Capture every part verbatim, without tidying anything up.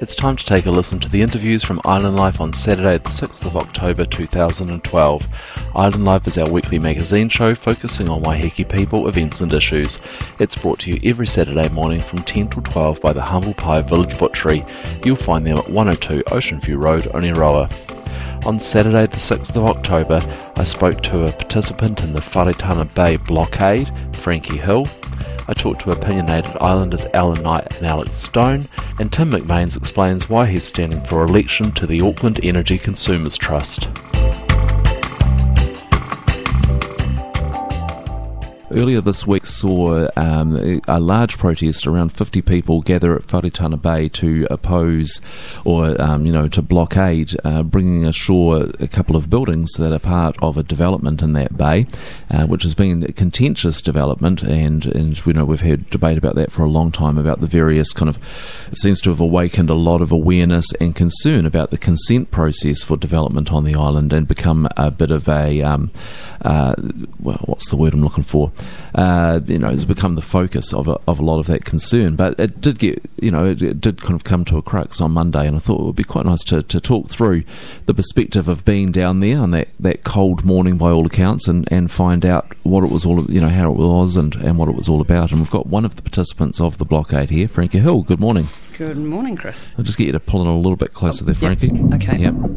It's time to take a listen to the interviews from Island Life on Saturday the sixth of October two thousand twelve. Island Life is our weekly magazine show focusing on Waiheke people, events and issues. It's brought to you every Saturday morning from ten till twelve by the Humble Pie Village Butchery. You'll find them at one oh two Ocean View Road, Oniroa. On Saturday the sixth of October, I spoke to a participant in the Wharetana Bay blockade, Frankie Hill. I talked to opinionated Islanders Alan Knight and Alex Stone, and Tim McMains explains why he's standing for election to the Auckland Energy Consumers Trust. Earlier this week saw um, a large protest, around fifty people gather at Wharetana Bay to oppose or, um, you know, to blockade uh, bringing ashore a couple of buildings that are part of a development in that bay, uh, which has been a contentious development, and, and you know, we've had debate about that for a long time, about the various kind of, it seems to have awakened a lot of awareness and concern about the consent process for development on the island, and become a bit of a, um, uh, well, what's the word I'm looking for? Uh, you know, has become the focus of a, of a lot of that concern. But it did get, you know, it, it did kind of come to a crux on Monday, and I thought it would be quite nice to, to talk through the perspective of being down there on that, that cold morning by all accounts, and, and find out what it was all, you know, how it was and, and what it was all about. And we've got one of the participants of the blockade here, Frankie Hill. Good morning. Good morning, Chris. I'll just get you to pull it a little bit closer oh, there, Frankie. Yep. Okay.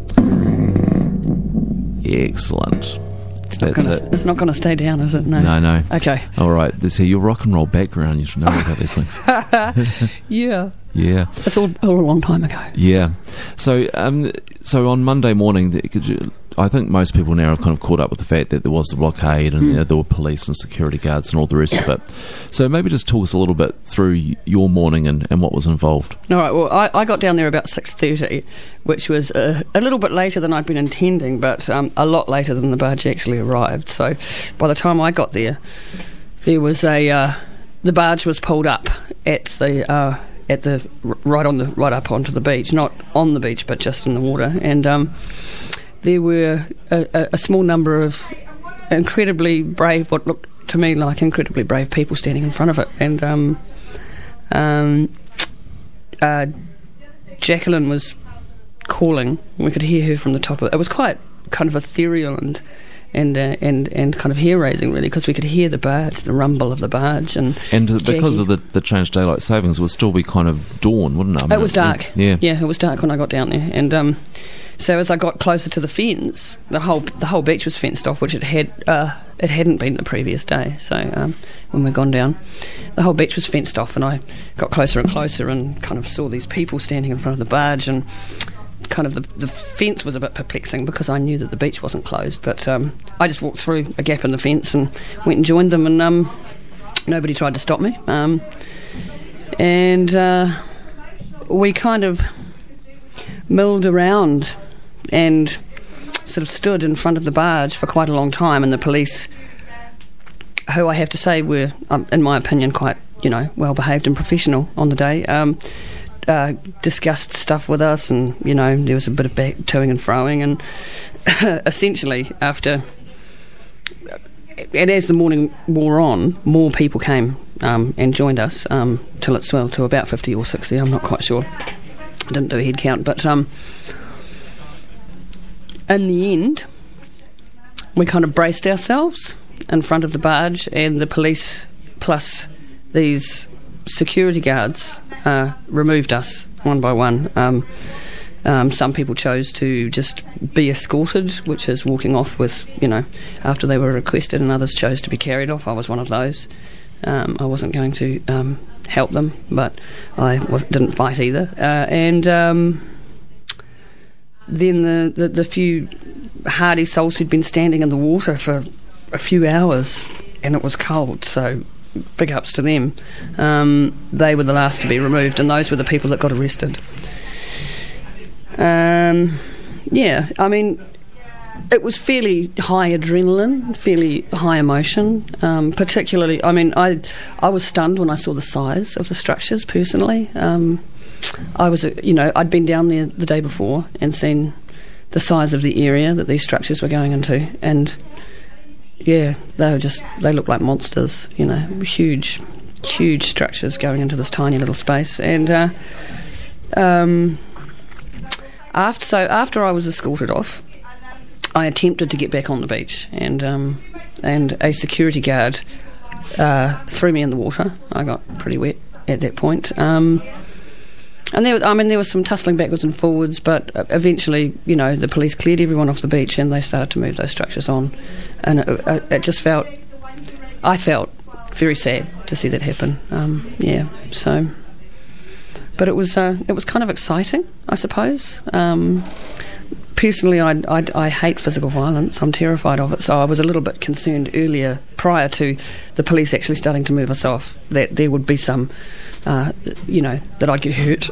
Yep. Excellent. It's not, gonna, it. it's not going to stay down, is it? No. No, no. Okay. All right. See, your rock and roll background, you should know about these things. Yeah. Yeah. It's all, all a long time ago. Yeah. So, um, so on Monday morning, could you, I think most people now have kind of caught up with the fact that there was the blockade, and mm. you know, there were police and security guards and all the rest of it. So maybe just talk us a little bit through your morning and, and what was involved. All right. Well, I, I got down there about six thirty, which was uh, a little bit later than I'd been intending, but um, a lot later than the barge actually arrived. So by the time I got there, there was a uh, the barge was pulled up at the uh, at the right on the right up onto the beach, not on the beach, but just in the water, and. Um, There were a, a small number of incredibly brave, what looked to me like incredibly brave people standing in front of it. And um, um, uh, Jacqueline was calling. We could hear her from the top of it. It was quite kind of ethereal and and uh, and, and kind of hair-raising, really, because we could hear the barge, the rumble of the barge. And and because Jackie, of the, the changed daylight savings, it would still be kind of dawn, wouldn't it? I mean, it was dark. Yeah. Yeah, it was dark when I got down there. And... Um, So as I got closer to the fence, the whole the whole beach was fenced off, which it had uh, it hadn't been the previous day. So um, when we'd gone down, the whole beach was fenced off, and I got closer and closer, and kind of saw these people standing in front of the barge, and kind of the, the fence was a bit perplexing because I knew that the beach wasn't closed. But um, I just walked through a gap in the fence and went and joined them, and um, nobody tried to stop me. Um, and uh, we kind of milled around and sort of stood in front of the barge for quite a long time, and the police, who I have to say were, um, in my opinion, quite, you know, well behaved and professional on the day, um, uh, discussed stuff with us, and, you know, there was a bit of back toing and froing, and essentially after, and as the morning wore on, more people came um, and joined us um, till it swelled to about fifty or sixty, I'm not quite sure. I didn't do a head count, but um, in the end, we kind of braced ourselves in front of the barge, and the police plus these security guards uh, removed us one by one. Um, um, some people chose to just be escorted, which is walking off with, you know, after they were requested, and others chose to be carried off. I was one of those. Um, I wasn't going to um, help them, but I was, didn't fight either. Uh, and um, then the, the, the few hardy souls who'd been standing in the water for a few hours, and it was cold, so big ups to them. Um, they were the last to be removed, and those were the people that got arrested. Um, yeah, I mean... It was fairly high adrenaline, fairly high emotion, um, particularly, I mean, I I was stunned when I saw the size of the structures, personally. Um, I was, you know, I'd been down there the day before and seen the size of the area that these structures were going into, and, yeah, they were just, they looked like monsters, you know, huge, huge structures going into this tiny little space, and... Uh, um, after so after I was escorted off, I attempted to get back on the beach, and um, and a security guard uh, threw me in the water. I got pretty wet at that point. Um, And there, I mean, there was some tussling backwards and forwards, but eventually, you know, the police cleared everyone off the beach and they started to move those structures on. And it, it, it just felt, I felt very sad to see that happen. Um, yeah, so, but it was, uh, it was kind of exciting, I suppose. Um, personally, I, I, I hate physical violence. I'm terrified of it. So I was a little bit concerned earlier, prior to the police actually starting to move us off, that there would be some. Uh, you know, that I'd get hurt,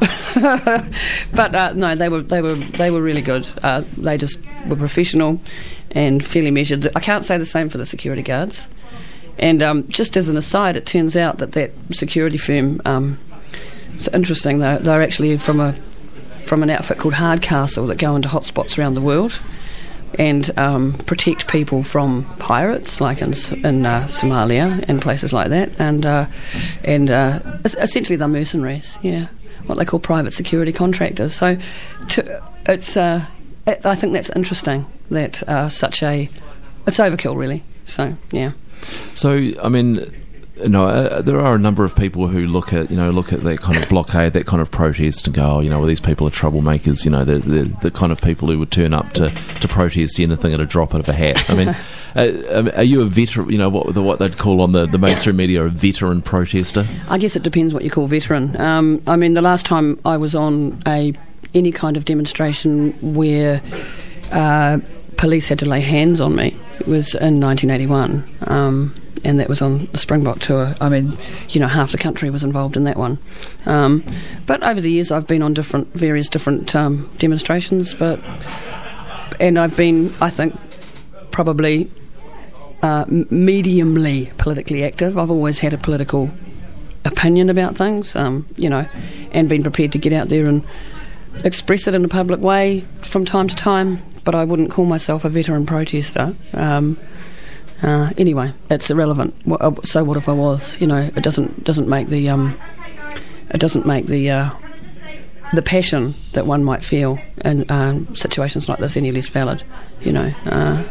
but uh, no, they were they were they were really good. Uh, they just were professional and fairly measured. I can't say the same for the security guards. And um, just as an aside, it turns out that that security firm, um, it's interesting. They're, they're actually from a from an outfit called Hardcastle that go into hotspots around the world and um, protect people from pirates, like in, in uh, Somalia and places like that, and uh, and uh, essentially they're mercenaries, yeah, what they call private security contractors. So, to, it's uh, it, I think that's interesting that uh, such a it's overkill, really. So, yeah. So, I mean. No, uh, there are a number of people who look at you know look at that kind of blockade, that kind of protest, and go, oh, you know, well, these people are troublemakers. You know, they're, they're the kind of people who would turn up to, to protest anything at a drop of a hat. I mean, uh, are you a veteran? You know, what what they'd call on the, the mainstream media a veteran protester? I guess it depends what you call veteran. Um, I mean, the last time I was on a any kind of demonstration where uh, police had to lay hands on me, it was in nineteen eighty-one. Um, and that was on the Springbok tour. I mean, you know, half the country was involved in that one. Um, but over the years, I've been on different, various different um, demonstrations. But and I've been, I think, probably uh, mediumly politically active. I've always had a political opinion about things, um, you know, and been prepared to get out there and express it in a public way from time to time. But I wouldn't call myself a veteran protester. Um, Uh, anyway, it's irrelevant. So what if I was? You know, it doesn't doesn't make the um, it doesn't make the uh, the passion that one might feel in um, situations like this any less valid. You know, uh,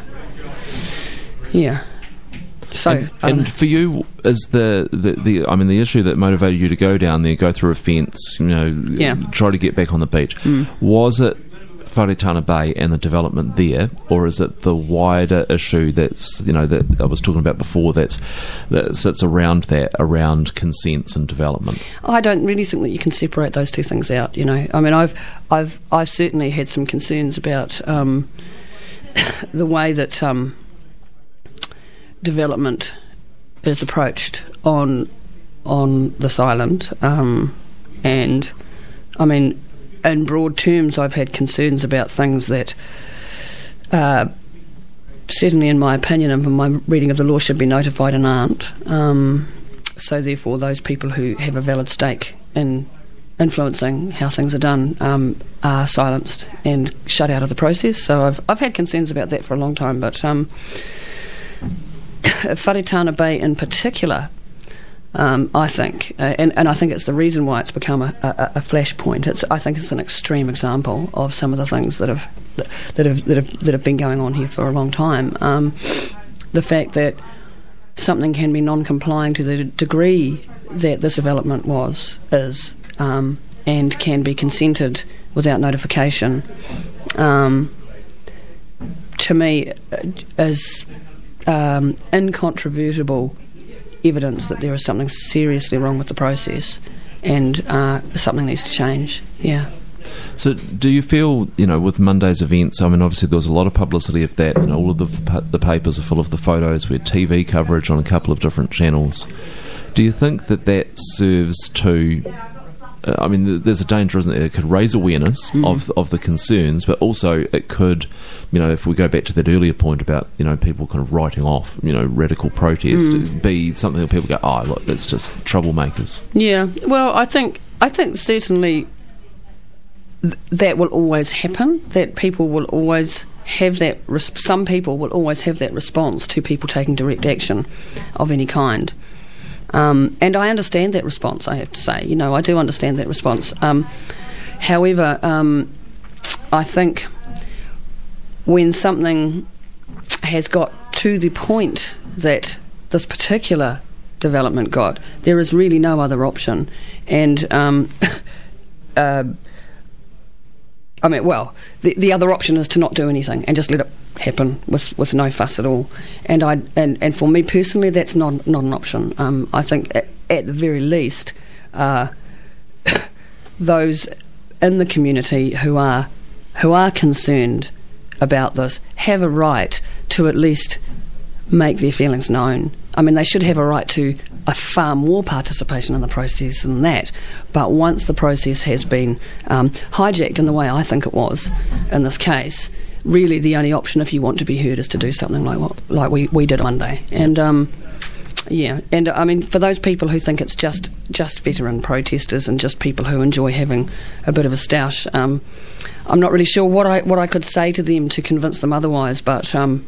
yeah. So, and, and for you, is the, the the I mean the issue that motivated you to go down there, go through a fence, you know, yeah. try to get back on the beach? Mm. Was it Wharetana Bay and the development there, or is it the wider issue that's, you know, that I was talking about before, that's, that sits around that, around consents and development? I don't really think that you can separate those two things out, you know. I mean, I've I've I've certainly had some concerns about um, the way that um, development is approached on on this island, um, and I mean, in broad terms, I've had concerns about things that, uh, certainly in my opinion and from my reading of the law, should be notified and aren't. Um, so therefore, those people who have a valid stake in influencing how things are done um, are silenced and shut out of the process. So I've I've had concerns about that for a long time. But um, Wharetana Bay in particular, Um, I think, uh, and, and I think it's the reason why it's become a, a, a flashpoint. It's, I think it's an extreme example of some of the things that have that have that have that have been going on here for a long time. Um, the fact that something can be non-complying to the degree that this development was is, um, and can be consented without notification, um, to me, is um, incontrovertible evidence that there is something seriously wrong with the process, and uh, something needs to change. Yeah. So, do you feel, you know, with Monday's events? I mean, obviously there was a lot of publicity of that, and all of the the papers are full of the photos. We had T V coverage on a couple of different channels. Do you think that that serves to? Uh, I mean, there's a danger, isn't there? It could raise awareness mm. of of the concerns, but also it could, you know, if we go back to that earlier point about, you know, people kind of writing off, you know, radical protest, mm. be something that people go, oh, look, that's just troublemakers. Yeah, well, I think I think certainly th- that will always happen. That people will always have that. Res- some people will always have that response to people taking direct action of any kind. Um, and I understand that response, I have to say. You know, I do understand that response. Um, However, um, I think when something has got to the point that this particular development got, there is really no other option. And um, uh, I mean, well, the the other option is to not do anything and just let it happen with, with no fuss at all. And I and, and for me personally, that's not not an option. Um, I think at, at the very least, uh, those in the community who are who are concerned about this have a right to at least make their feelings known. I mean, they should have a right to a far more participation in the process than that. But once the process has been um, hijacked in the way I think it was in this case, really the only option if you want to be heard is to do something like what like we, we did one day. And um, yeah, and I mean, for those people who think it's just just veteran protesters and just people who enjoy having a bit of a stoush, um, I'm not really sure what I what I could say to them to convince them otherwise. But um,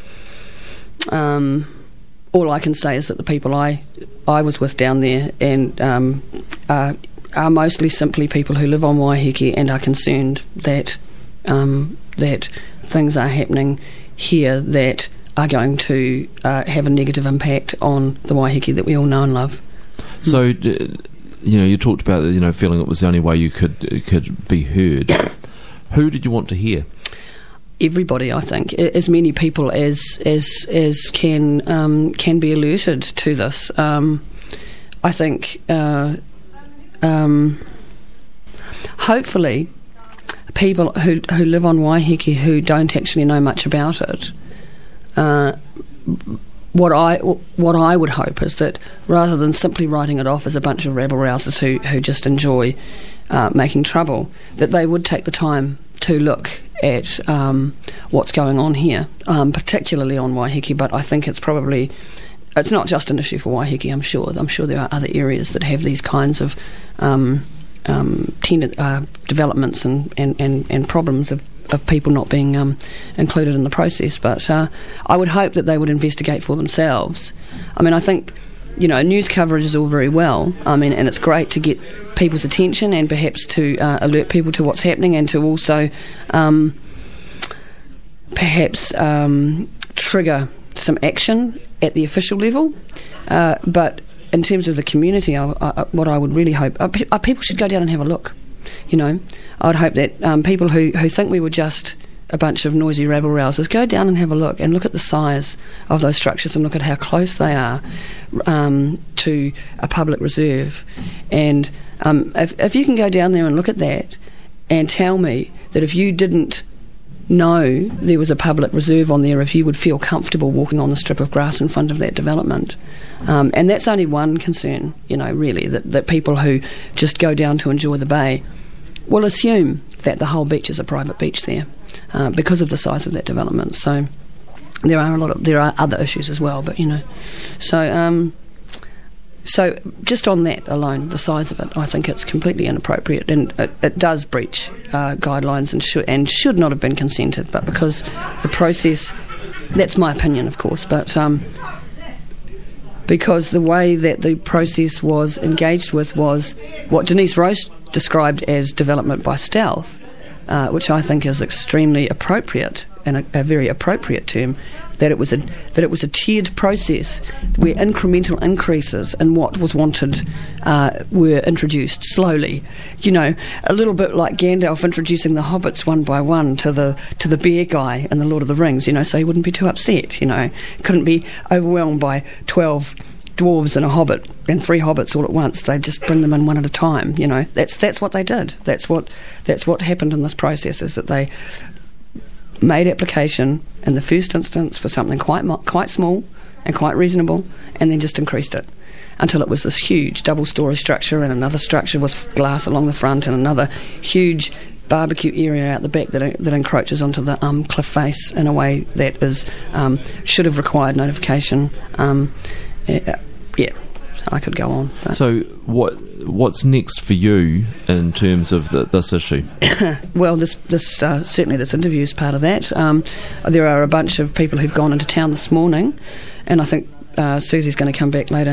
um, all I can say is that the people I I was with down there and um, are, are mostly simply people who live on Waiheke and are concerned that um, that things are happening here that are going to uh, have a negative impact on the Waiheke that we all know and love. So, uh, you know, you talked about, you know, feeling it was the only way you could could be heard. Who did you want to hear? Everybody, I think, as many people as as as can um, can be alerted to this. Um, I think, uh, um, hopefully, people who who live on Waiheke who don't actually know much about it. Uh, what I what I would hope is that rather than simply writing it off as a bunch of rabble-rousers who who just enjoy uh, making trouble, that they would take the time to look at um, what's going on here, um, particularly on Waiheke. But I think it's probably it's not just an issue for Waiheke. I'm sure I'm sure there are other areas that have these kinds of um, um, tenant, uh, developments and, and, and, and problems of. of people not being um, included in the process. But uh, I would hope that they would investigate for themselves. I mean, I think, you know, news coverage is all very well. I mean, and it's great to get people's attention and perhaps to uh, alert people to what's happening and to also um, perhaps um, trigger some action at the official level. Uh, but in terms of the community, I, I, what I would really hope, uh, pe- uh, people should go down and have a look. You know, I'd hope that um, people who, who think we were just a bunch of noisy rabble-rousers go down and have a look and look at the size of those structures and look at how close they are um, to a public reserve. And um, if, if you can go down there and look at that and tell me that if you didn't know there was a public reserve on there, if you would feel comfortable walking on the strip of grass in front of that development. Um, and that's only one concern, you know, really, that, that people who just go down to enjoy the bay will assume that the whole beach is a private beach there uh, because of the size of that development. So there are a lot of there are other issues as well, but you know, so um, so just on that alone, the size of it, I think it's completely inappropriate, and it, it does breach uh, guidelines and should and should not have been consented. But because the process, that's my opinion, of course, but. Um, because the way that the process was engaged with was what Denise Roche described as development by stealth, uh, which I think is extremely appropriate and a, a very appropriate term. That it was a that it was a tiered process where incremental increases in what was wanted uh, were introduced slowly. You know, a little bit like Gandalf introducing the hobbits one by one to the to the bear guy in the Lord of the Rings. You know, so he wouldn't be too upset. You know, couldn't be overwhelmed by twelve dwarves and a hobbit and three hobbits all at once. They'd just bring them in one at a time. You know, that's that's what they did. That's what that's what happened in this process, is that they made application in the first instance for something quite mo- quite small and quite reasonable, and then just increased it until it was this huge double-storey structure and another structure with glass along the front and another huge barbecue area out the back that that encroaches onto the um, cliff face in a way that is um, should have required notification. Um, yeah, yeah, I could go on. But. So what what's next for you in terms of the, this issue? Well, this this uh, certainly this interview is part of that. Um, there are a bunch of people who've gone into town this morning, and I think uh, Susie's going to come back later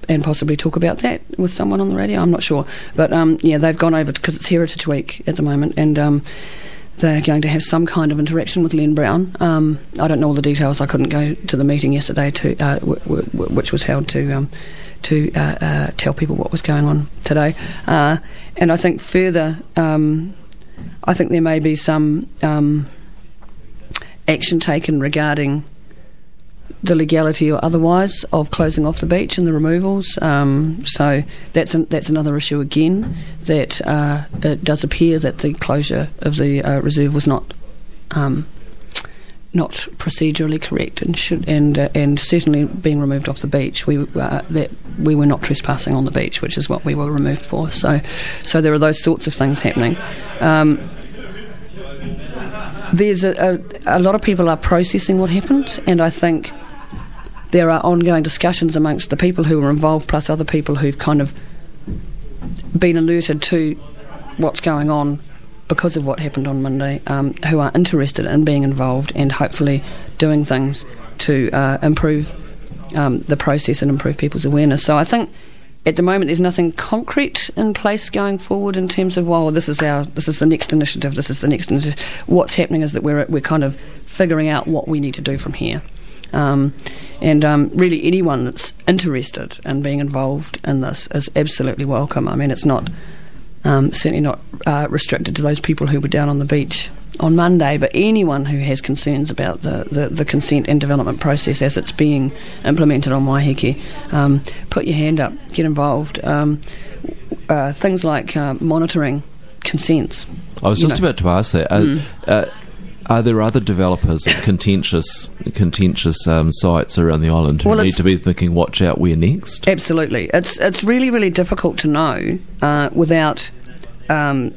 and possibly talk about that with someone on the radio. I'm not sure, but um, yeah, they've gone over because it's Heritage Week at the moment, and um, they're going to have some kind of interaction with Len Brown. Um, I don't know all the details. I couldn't go to the meeting yesterday, to uh, w- w- which was held to um, to uh, uh, tell people what was going on today. Uh, and I think further, um, I think there may be some um, action taken regarding the legality or otherwise of closing off the beach and the removals. Um, so that's an, that's another issue again, that uh, it does appear that the closure of the uh, reserve was not um, not procedurally correct, and should and uh, and certainly being removed off the beach, we uh, that we were not trespassing on the beach, which is what we were removed for. So so there are those sorts of things happening. Um, There's a, a, a lot of people are processing what happened, and I think there are ongoing discussions amongst the people who were involved, plus other people who've kind of been alerted to what's going on because of what happened on Monday, um, who are interested in being involved and hopefully doing things to uh, improve um, the process and improve people's awareness. So I think at the moment there's nothing concrete in place going forward in terms of, well, this is our this is the next initiative, this is the next initiative. What's happening is that we're we're kind of figuring out what we need to do from here. Um, and um, really anyone that's interested in being involved in this is absolutely welcome. I mean, it's not um, certainly not uh, restricted to those people who were down on the beach on Monday, but anyone who has concerns about the, the, the consent and development process as it's being implemented on Waiheke, um, put your hand up, get involved. Um, uh, things like uh, monitoring consents. I was just know. about to ask that. Are, mm. uh, are there other developers of contentious contentious um, sites around the island who well, need to be thinking, watch out, where next? Absolutely. It's, it's really, really difficult to know uh, without... Um,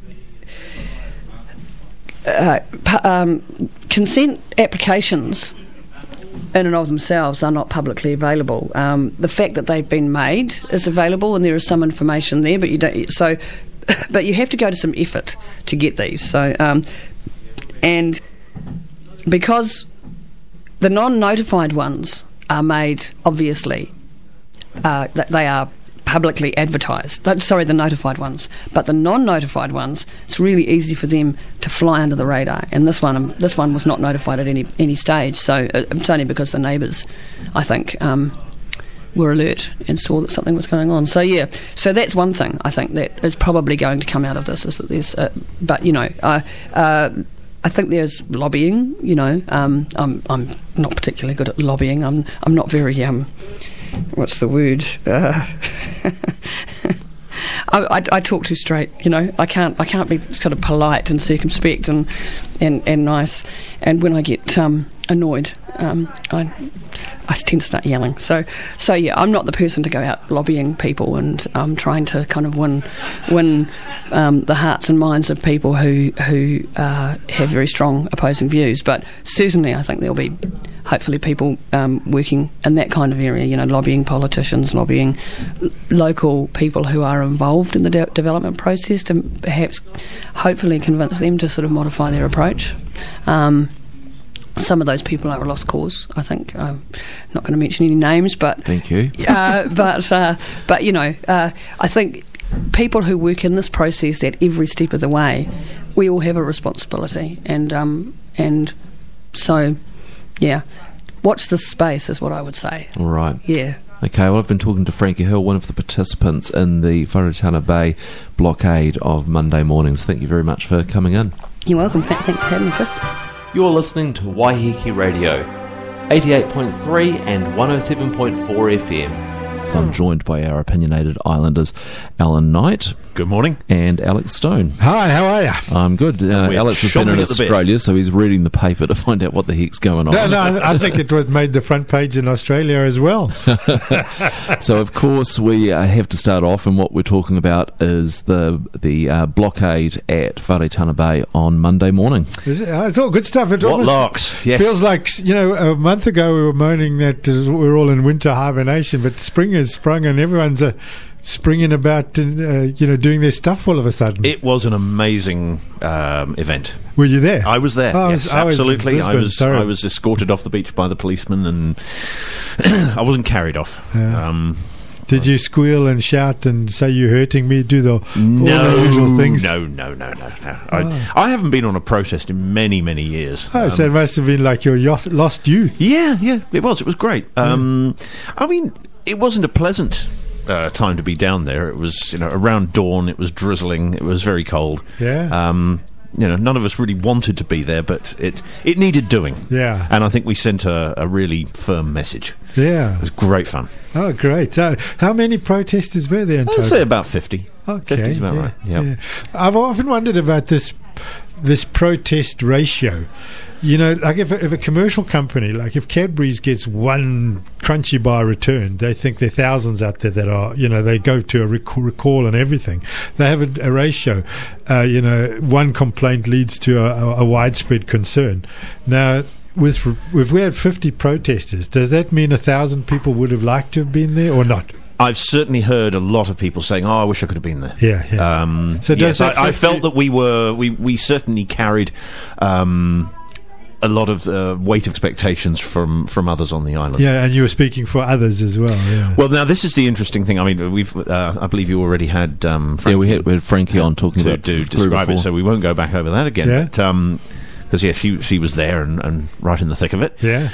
Uh, pu- um, consent applications in and of themselves are not publicly available. Um, the fact that they've been made is available, and there is some information there, but you don't. So, but you have to go to some effort to get these. So, um, and because the non-notified ones are made, obviously, uh, that they are publicly advertised. Sorry, the notified ones, but the non-notified ones, it's really easy for them to fly under the radar. And this one, um, this one was not notified at any any stage. So uh, it's only because the neighbours, I think, um, were alert and saw that something was going on. So yeah, so that's one thing I think that is probably going to come out of this, is that there's, uh, but you know, uh, uh, I think there's lobbying. You know, um, I'm I'm not particularly good at lobbying. I'm I'm not very um. What's the word? Uh, I, I, I talk too straight, you know. I can't. I can't be kind of polite and circumspect and and, and nice. And when I get um, annoyed, um, I I tend to start yelling. So so yeah, I'm not the person to go out lobbying people and um, trying to kind of win win um, the hearts and minds of people who who uh, have very strong opposing views. But certainly, I think there'll be, hopefully, people um, working in that kind of area, you know, lobbying politicians, lobbying l- local people who are involved in the de- development process to perhaps, hopefully, convince them to sort of modify their approach. Um, some of those people are a lost cause, I think. I'm not going to mention any names, but... Thank you. uh, but, uh, but, you know, uh, I think people who work in this process at every step of the way, we all have a responsibility. And um, and so... Yeah, watch this space is what I would say. All right. Yeah. Okay, well, I've been talking to Frankie Hill, one of the participants in the Wharetana Bay blockade of Monday mornings. Thank you very much for coming in. You're welcome. Thanks for having me, Chris. You're listening to Waiheke Radio, eighty-eight point three and one oh seven point four F M. I'm joined by our opinionated islanders, Alan Knight. Good morning. And Alex Stone. Hi, how are you? I'm good. Uh, Alex has been in Australia, so he's reading the paper to find out what the heck's going on. No, no, I think it was made the front page in Australia as well. So, of course, we uh, have to start off, and what we're talking about is the the uh, blockade at Wharetana Bay on Monday morning. Is it? Uh, it's all good stuff. It what locks? Yes. Feels like, you know, a month ago we were moaning that uh, we're all in winter hibernation, but spring has sprung and everyone's uh, springing about, uh, you know, doing their stuff all of a sudden. It was an amazing um, event. Were you there? I was there. Oh, yes, I was, absolutely. I I was. was. I was escorted off the beach by the policeman, and I wasn't carried off. Yeah. Um, Did you squeal and shout and say you're hurting me? Do the No, all the usual things? no, no, no, no, no. Oh. I, I haven't been on a protest in many, many years. Oh, so it Um, must have been like your yo- lost youth. yeah, yeah, it was. It was great. Um, I mean, it wasn't a pleasant uh, time to be down there. It was, you know, around dawn. It was drizzling. It was very cold. Yeah. Um, you know, none of us really wanted to be there, but it it needed doing. Yeah. And I think we sent a, a really firm message. Yeah. It was great fun. Oh, great. So, how many protesters were there in I'd total? say about fifty. Okay, fifty's about yeah, right. Yep. yeah. I've often wondered about this this protest ratio. You know, like if a, if a commercial company, like if Cadbury's gets one Crunchy Bar returned, they think there are thousands out there that are, you know, they go to a rec- recall and everything. They have a, a ratio. Uh, you know, one complaint leads to a, a, a widespread concern. Now, with if we had fifty protesters, does that mean a thousand people would have liked to have been there or not? I've certainly heard a lot of people saying, "Oh, I wish I could have been there." Yeah, yeah. Um, So does yes, that I, I fifty felt that we were we we certainly carried um, a lot of uh, weight expectations from from others on the island. Yeah, and you were speaking for others as well. Yeah. Well, now this is the interesting thing. I mean, we've uh, I believe you already had um, Yeah, we Frankie had, we had Frankie on talking to, about to th- three describe it, before. so we won't go back over that again. Yeah. But, um, because yeah, she she was there and, and right in the thick of it. Yeah.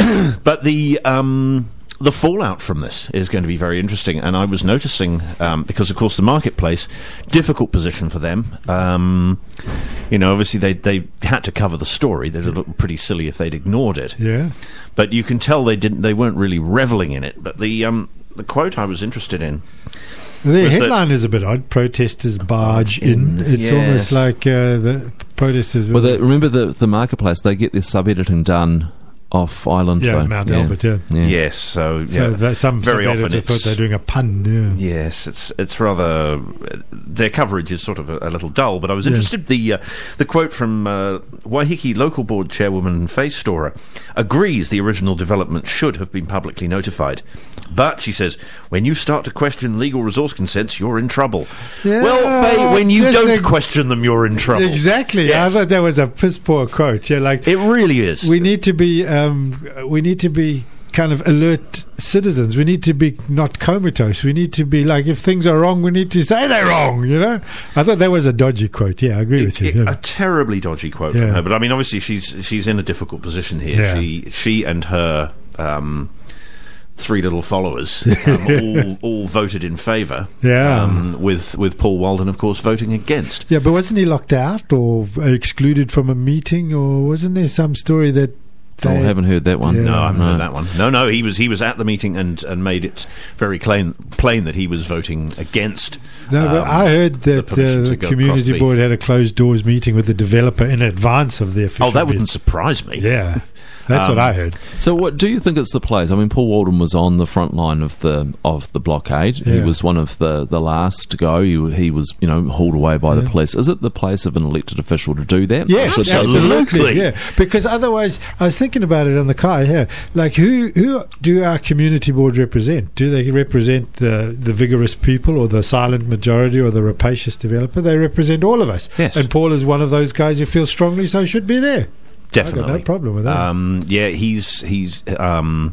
But the um, the fallout from this is going to be very interesting, and I was noticing um, because, of course, the marketplace, difficult position for them. Um, you know, obviously they they had to cover the story. They'd look pretty silly if they'd ignored it. Yeah. But you can tell they didn't. They weren't really reveling in it. But the um, the quote I was interested in. The Was that- headline is a bit odd. Protesters barge in. in, It's yes. almost like uh, the protesters. Well, the, remember the the marketplace? They get their sub editing done off island. yeah, though. Mount yeah. Albert. Yeah. Yeah. Yes, so So yeah, that some very some often editor thought it's they're doing a pun. Yeah. Yes, it's it's rather their coverage is sort of a, a little dull. But I was Yeah. interested the uh, the quote from uh, Waiheke Local Board Chairwoman Faye Storer agrees the original development should have been publicly notified, but she says when you start to question legal resource consents, you're in trouble. Yeah, well, Faye, when you just don't ex- question them, you're in trouble. Exactly. Yes. I thought that was a piss poor quote. Yeah, like It really is. we need to be. Um, we need to be kind of alert citizens. We need to be not comatose. We need to be like, if things are wrong, we need to say they're wrong. You know. I thought that was a dodgy quote. Yeah, I agree with you. It- Yeah. A terribly dodgy quote Yeah. from her, but I mean, obviously, she's she's in a difficult position here. Yeah. She she and her um, three little followers um, all all voted in favour. Yeah. um, with with Paul Walden, of course, voting against. Yeah, but wasn't he locked out or excluded from a meeting, or wasn't there some story that? Oh, I they- haven't heard that one. Yeah. No, I haven't heard that one. No, no, he was he was at the meeting and, and made it very plain plain that he was voting against. No, but um, I heard that permission uh, to the go community across board had a closed doors meeting with the developer in advance of the official. Oh, that bid. wouldn't surprise me. Yeah, that's what Um, I heard. So, what do you think it's the place? I mean, Paul Walden was on the front line of the of the blockade. He Yeah. was one of the, the last to go. He, he was, you know, hauled away by the Yeah. police. Is it the place of an elected official to do that? Yes, Or should they- absolutely. absolutely. Yeah, because otherwise, I was thinking about it on the car here. Like, who who do our community board represent? Do they represent the the vigorous people, or the silent majority, or the rapacious developer? They represent all of us. Yes. And Paul is one of those guys who feels strongly, so should be there. Definitely, I got no problem with that. Um, yeah, he's he's um,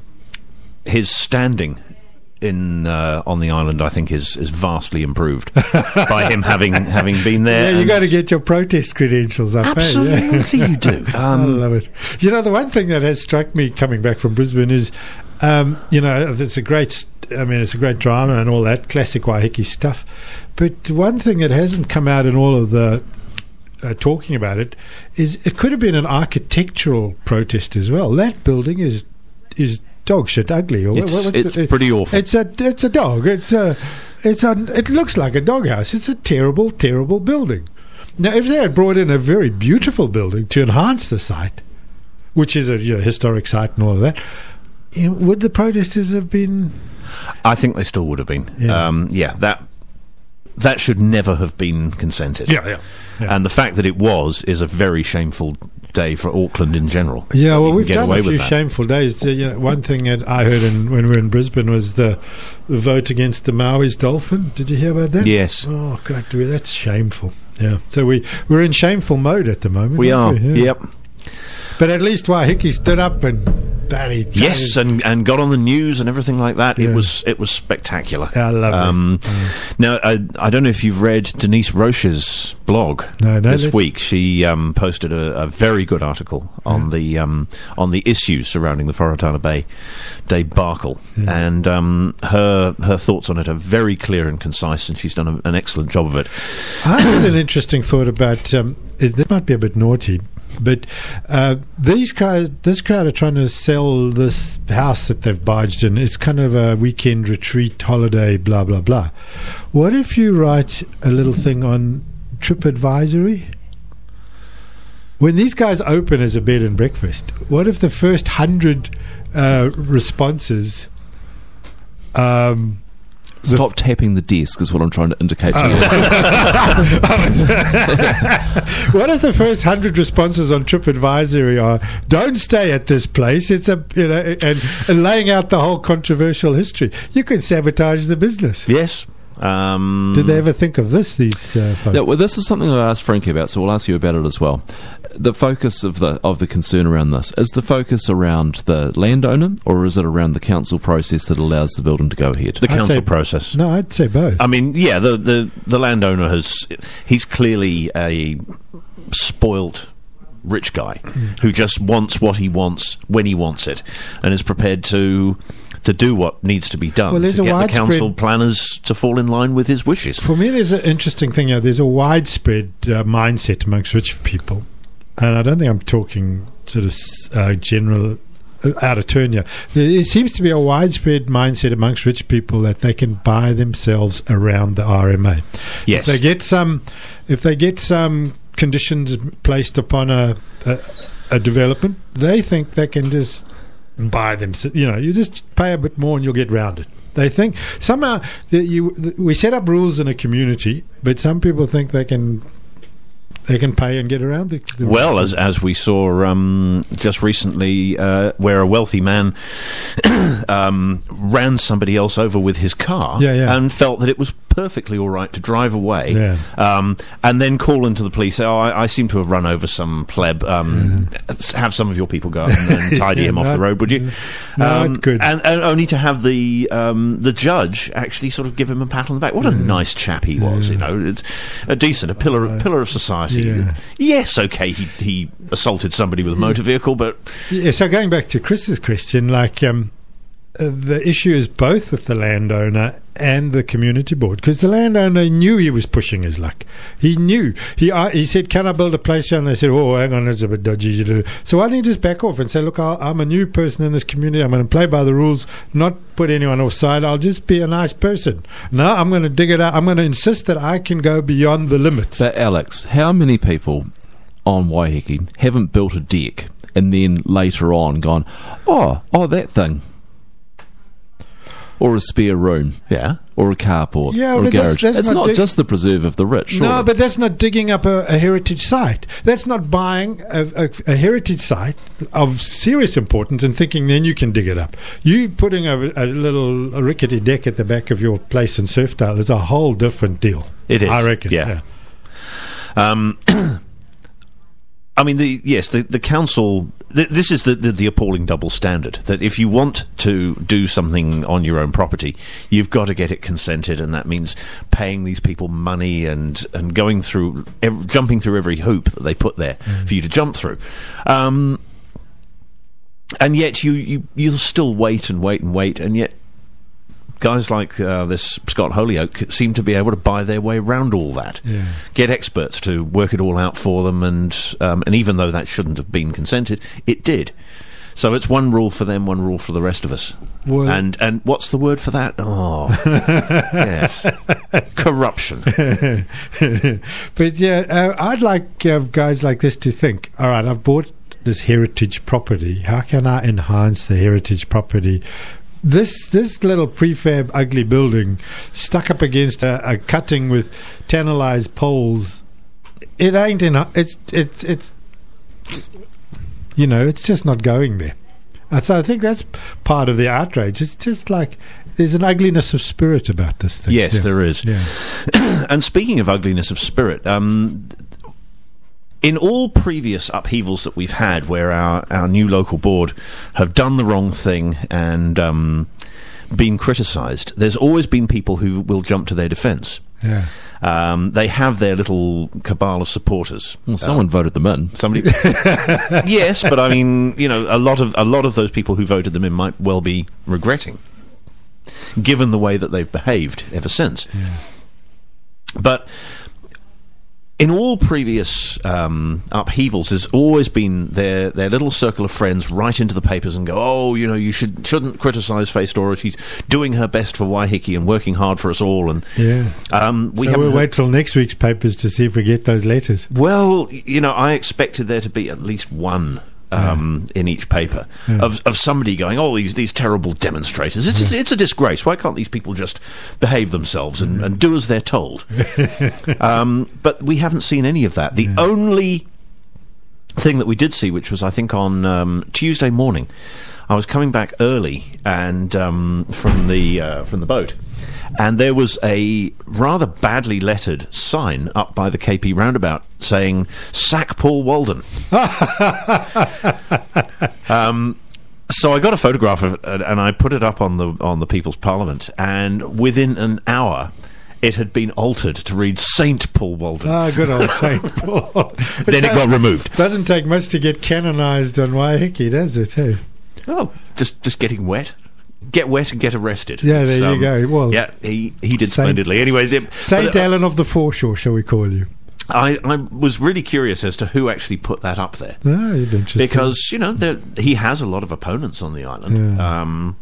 his standing in uh, on the island, I think, is is vastly improved by him having having been there. yeah, you and- got to get your protest credentials up. eh? Yeah. absolutely, you do. I Um, love it. You know, the one thing that has struck me coming back from Brisbane is, um, you know, it's a great, st- I mean, it's a great drama and all that classic Waiheke stuff. But one thing that hasn't come out in all of the uh, talking about it is it could have been an architectural protest as well. That building is is dog shit ugly. Or what- it's what's it's the- pretty awful. It's a it's a dog. It's a it's a it looks like a doghouse. It's a terrible, terrible building. Now, if they had brought in a very beautiful building to enhance the site, which is a you know, historic site and all of that, you know, would the protesters have been? I think they still would have been. Yeah. Um, yeah, that that should never have been consented. yeah, yeah. And the fact that it was is a very shameful day for Auckland in general. Yeah, That well, you can we've get done away a with few that. shameful days. Uh, you know, one thing that I heard in, when we were in Brisbane was the, the vote against the Maui's dolphin. Did you hear about that? Yes, Oh, God, that's shameful. Yeah. So we, we're in shameful mode at the moment. we are. aren't we? Yeah. Yep. But at least Waiheke stood up and Barry. Yes, and, and got on the news and everything like that. Yeah. It was it was spectacular. Yeah, I love um, it. Mm. Now, I, I don't know if you've read Denise Roche's blog No, no, this let- week. She um, posted a, a very good article on the um, on the issues surrounding the Foratana Bay debacle, Yeah. and um, her her thoughts on it are very clear and concise, and she's done a, an excellent job of it. I had an interesting thought about um, it, this might be a bit naughty, but uh, these crowd, this crowd are trying to sell this house that they've barged in. It's kind of a weekend retreat, holiday, blah blah blah. What if you write a little thing on TripAdvisory? When these guys open as a bed and breakfast, what if the first hundred uh, responses? Um, Stop tapping the desk is what I'm trying to indicate to you. What if the first hundred responses on TripAdvisory are "Don't stay at this place"? It's a you know, and, and laying out the whole controversial history. You can sabotage the business. Yes. Um, Did they ever think of this? These uh, folks? Yeah, well, this is something I asked Frankie about, so we'll ask you about it as well. The focus of the of the concern around this is the focus around the landowner, or is it around the council process that allows the building to go ahead? the I'd council say- process? No, I'd say both. I mean, yeah, the, the, the landowner has... He's clearly a spoilt rich guy who just wants what he wants when he wants it and is prepared to to do what needs to be done Well, there's to a get the widespread- council planners to fall in line with his wishes. For me, there's an interesting thing here. There's a widespread uh, mindset amongst rich people. And I don't think I'm talking sort of s- uh, general uh, out of turn here. There it seems to be a widespread mindset amongst rich people that they can buy themselves around the R M A. Yes. If they get some, if they get some conditions placed upon a, a, a development, they think they can just buy them. You know, you just pay a bit more and you'll get round it. They think somehow that you that we set up rules in a community, but some people think they can they can pay and get around the. the Well, as as we saw um, just recently, uh, where a wealthy man um, ran somebody else over with his car, Yeah, yeah. and felt that it was perfectly all right to drive away, Yeah. um, and then call into the police. Say, "Oh, I, I seem to have run over some pleb. Um, s- Have some of your people go up and, and tidy Yeah, him off no, the road, would you?" no, um, it could. And, and only to have the um, the judge actually sort of give him a pat on the back. What a nice chap he was, you know, it's a decent, a pillar, a pillar of society. Yeah. Yes, okay, he he assaulted somebody with a motor vehicle, but Yeah, so going back to Chris's question, like um, uh, the issue is both with the landowner and the community board, because the landowner knew he was pushing his luck. He knew. He uh, he said, "Can I build a place here?" And they said, "Oh, hang on, it's a bit dodgy." You do. So why don't you just back off and say, "Look, I'll, I'm a new person in this community. I'm going to play by the rules, not put anyone offside. I'll just be a nice person. No, I'm going to dig it out. I'm going to insist that I can go beyond the limits." But Alex, how many people on Waiheke haven't built a deck and then later on gone, oh, oh, that thing, or a spare room, yeah. or a carport, Yeah, or a but that's- garage? that's it's not not dig- just the preserve of the rich. No, surely. but that's not digging up a, a heritage site. That's not buying a, a, a heritage site of serious importance and thinking then you can dig it up. You putting a, a little a rickety deck at the back of your place in Surfdale is a whole different deal. It is, I reckon. yeah. Um, I mean, the yes, the, the council. Th- this is the, the the appalling double standard that if you want to do something on your own property, you've got to get it consented, and that means paying these people money and and going through, ev- jumping through every hoop that they put there Mm. for you to jump through. Um, and yet you, you you'll still wait and wait and wait, and yet guys like uh, this Scott Holyoake seem to be able to buy their way around all that. Yeah. Get experts to work it all out for them, and um, and even though that shouldn't have been consented, it did. So it's one rule for them, one rule for the rest of us. Well- and and what's the word for that? Oh, yes, corruption. But yeah, uh, I'd like uh, guys like this to think, all right, I've bought this heritage property. How can I enhance the heritage property? This this little prefab ugly building stuck up against a, a cutting with tannalized poles, it ain't in. It's it's it's you know, it's just not going there. And so I think that's part of the outrage. It's just like there's an ugliness of spirit about this thing. Yes, Yeah. there is. Yeah. And speaking of ugliness of spirit, um, in all previous upheavals that we've had, where our, our new local board have done the wrong thing and um, been criticised, there's always been people who will jump to their defence. Yeah. Um, they have their little cabal of supporters. Well, someone Um, voted them in. Somebody, yes, but I mean, you know, a lot of a lot of those people who voted them in might well be regretting, given the way that they've behaved ever since. Yeah. But in all previous um, upheavals, there's always been their their little circle of friends write into the papers and go, oh, you know, you should shouldn't criticise Faye Storer. She's doing her best for Waiheke and working hard for us all. And Yeah. um, we so haven't we'll heard- wait till next week's papers to see if we get those letters. Well, you know, I expected there to be at least one um, in each paper Yeah. of of somebody going, "Oh, these these terrible demonstrators! It's it's a disgrace. Why can't these people just behave themselves and, and do as they're told?" um, but we haven't seen any of that. The Yeah. only thing that we did see, which was I think on um, Tuesday morning, I was coming back early and um, from the uh, from the boat, and there was a rather badly lettered sign up by the K P roundabout saying "Sack Paul Walden." um, so I got a photograph of it and, and I put it up on the on the People's Parliament, and within an hour it had been altered to read Saint Paul Walden. Ah, good old Saint Paul. Then it got removed. Doesn't take much to get canonised on Waiheke, does it? Hey? Oh, just just getting wet. Get wet and get arrested. Yeah, It's, there you go. Well, yeah, he, he did Saint- splendidly. Anyway, the- Saint but, uh, Alan of the Foreshore, shall we call you? I, I was really curious as to who actually put that up there. Ah, you'd interesting. Because, you know, there, he has a lot of opponents on the island. Yeah. Um,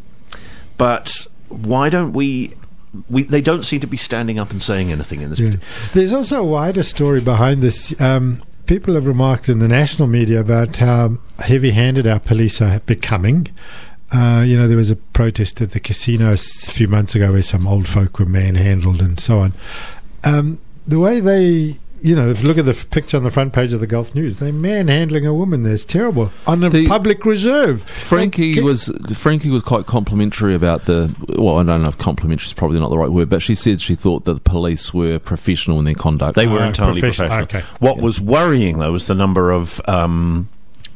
but why don't we... We, they don't seem to be standing up and saying anything in this. Yeah. parti- There's also a wider story behind this. Um, people have remarked in the national media about how heavy-handed our police are becoming. Uh, you know, there was a protest at the casino a s- few months ago where some old folk were manhandled and so on. Um, the way they, you know, if you look at the f- picture on the front page of the Gulf News, they're manhandling a woman there. It's terrible. On a The- public reserve. Frankie Like, was Frankie was quite complimentary about the. Well, I don't know if complimentary is probably not the right word, but she said she thought that the police were professional in their conduct. They were Ah, entirely professional. professional. Okay. What Yeah. was worrying, though, was the number of um,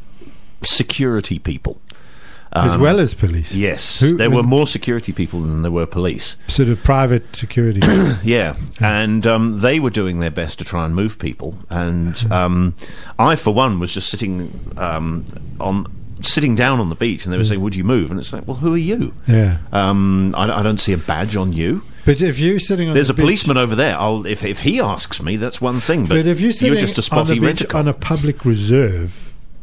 security people. as Um, well as police. Yes, Who- there were and- more security people than there were police. Sort of private security. Yeah, and um, they were doing their best to try and move people. And um, I, for one, was just sitting um, on sitting down on the beach, and they were saying, "Would you move?" And it's like, "Well, who are you? Yeah. Um, I, I don't see a badge on you. But if you're sitting on There's the a beach- policeman over there. I'll if if he asks me, that's one thing. But, But if you're sitting just a on spotty the beach rent-a-car. on a public reserve,